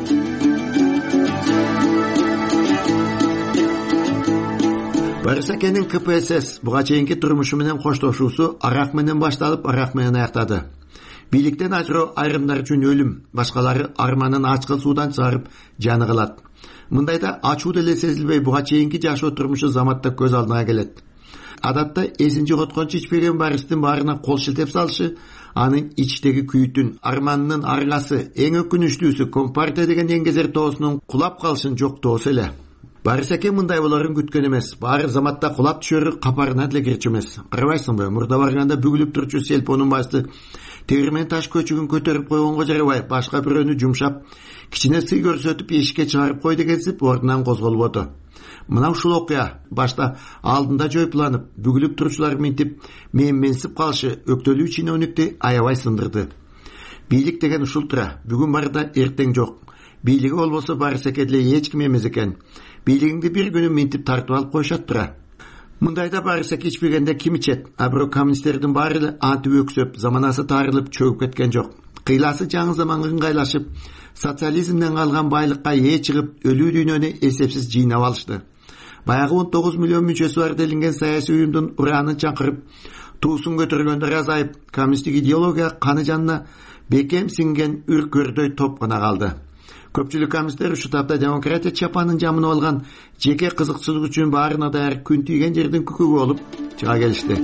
Барисакенин КПСС буга чейинки турмушу менен коштошуусу арак менен башталып, арак менен аяктады. Бийликтен ажыроо айрымдар үчүн өлүм, башкалары арманын ачкыл суудан чыгарып жаны калат. Мындайда ачуу деле сезилбей буга чейинки жашоо турмушу заматта көз алдына келет. Адатта эсин жоготкончу ичпеген Баристин баарына кол шилтеп салышы, анын ичтеги күйүтүн, арманынын аргасы, эң өкүнүчтүүсү Компартия деген эңгезер тоосунун кулап калышын жоктоосу эле. Барисакем мындай болорун күткөн эмес. Баары заматта кулап түшөрү капарына деле кирчү эмес. Карабайсыңбы, мурда барганда бүгүлүп турчу селпонун башты тегирмен таш көчүгүн көтөрүп койгонго жарабай, башка бирөөнү жумшап, кичине сый көрсөтүп эшикке чыгарып кой дегенсип ордунан козголбоду. Мына ушул окуя башта алдында жойпуланып, бүгүлүп турчулар минтип, менсип калышы өктөлүү чиновникти аябай сындырды. Бийлик деген ушул тура, бүгүн барда эртең жок. Бийлиги болбосо Барисакем деле эч ким эмес экен. Бийлигиңди бир күнү минтип тартып алып коюшат тура. Мындайда Барисакем ичпегенде ким ичет? А бирок коммунисттердин баары эле антип өксөп, заманасы тарылып чөгүп кеткен жок. Кыйласы жаңы заманга ыңгайлашып, социализмден калган байлыкка ээ чыгып, өлүү дүйнөнү эсепсиз жыйнап алышты. баягы 19 миллион мүчөсү бар делинген саясий уюмдун ураанын чакырып туусун көтөргөндөр азайып, коммунисттик идеология каны жанына бекем сиңген үркөрдөй топ гана калды. Көпчүлүк коммунисттер ушул тапта демократия чапанын жамынып алган жеке кызыкчылык үчүн баарына даяр күн тийген жердин күкүгү болуп чыга келишти.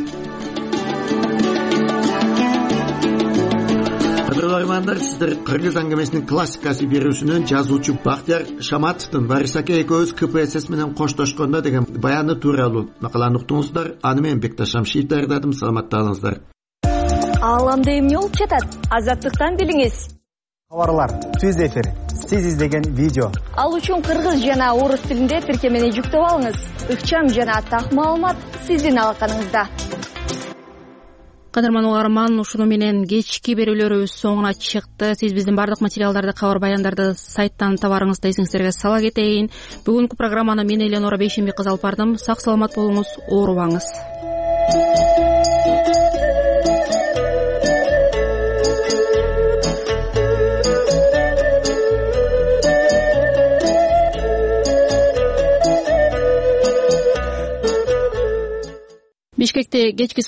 Кадрлармандар, сиздер Кыргыз аңгемесинин классикасы берүүсүнөн жазуучу Бактияр Шаматовдун Барисаке экөөбүз КПСС менен коштошкондо деген баяны тууралуу макаланы уктуңуздар. Аны менен Бекташ Шамшиев даярдадым. Саламаттыгыңыздар. Ааламда эмне болуп жатат? Азаттыктан билиңиз. Кабарлар, түз эфир, сиз издеген видео. Ал үчүн кыргыз жана орус тилинде тиркемени жүктөп алыңыз. Ыкчам жана так маалымат сиздин алаканыңызда. Кадырман угарман, ушуну менен кечки берүүлөрүбүз соңуна чыкты. Сиз биздин бардык материалдарды, кабар баяндарды сайттан табарыңызды эсиңиздерге сала кетейин. Бүгүнкү программаны мен Эленора Бейшембек кызы алып бардым. Сак саламат болуңуз, оорубаңыз. Бишкекте кечки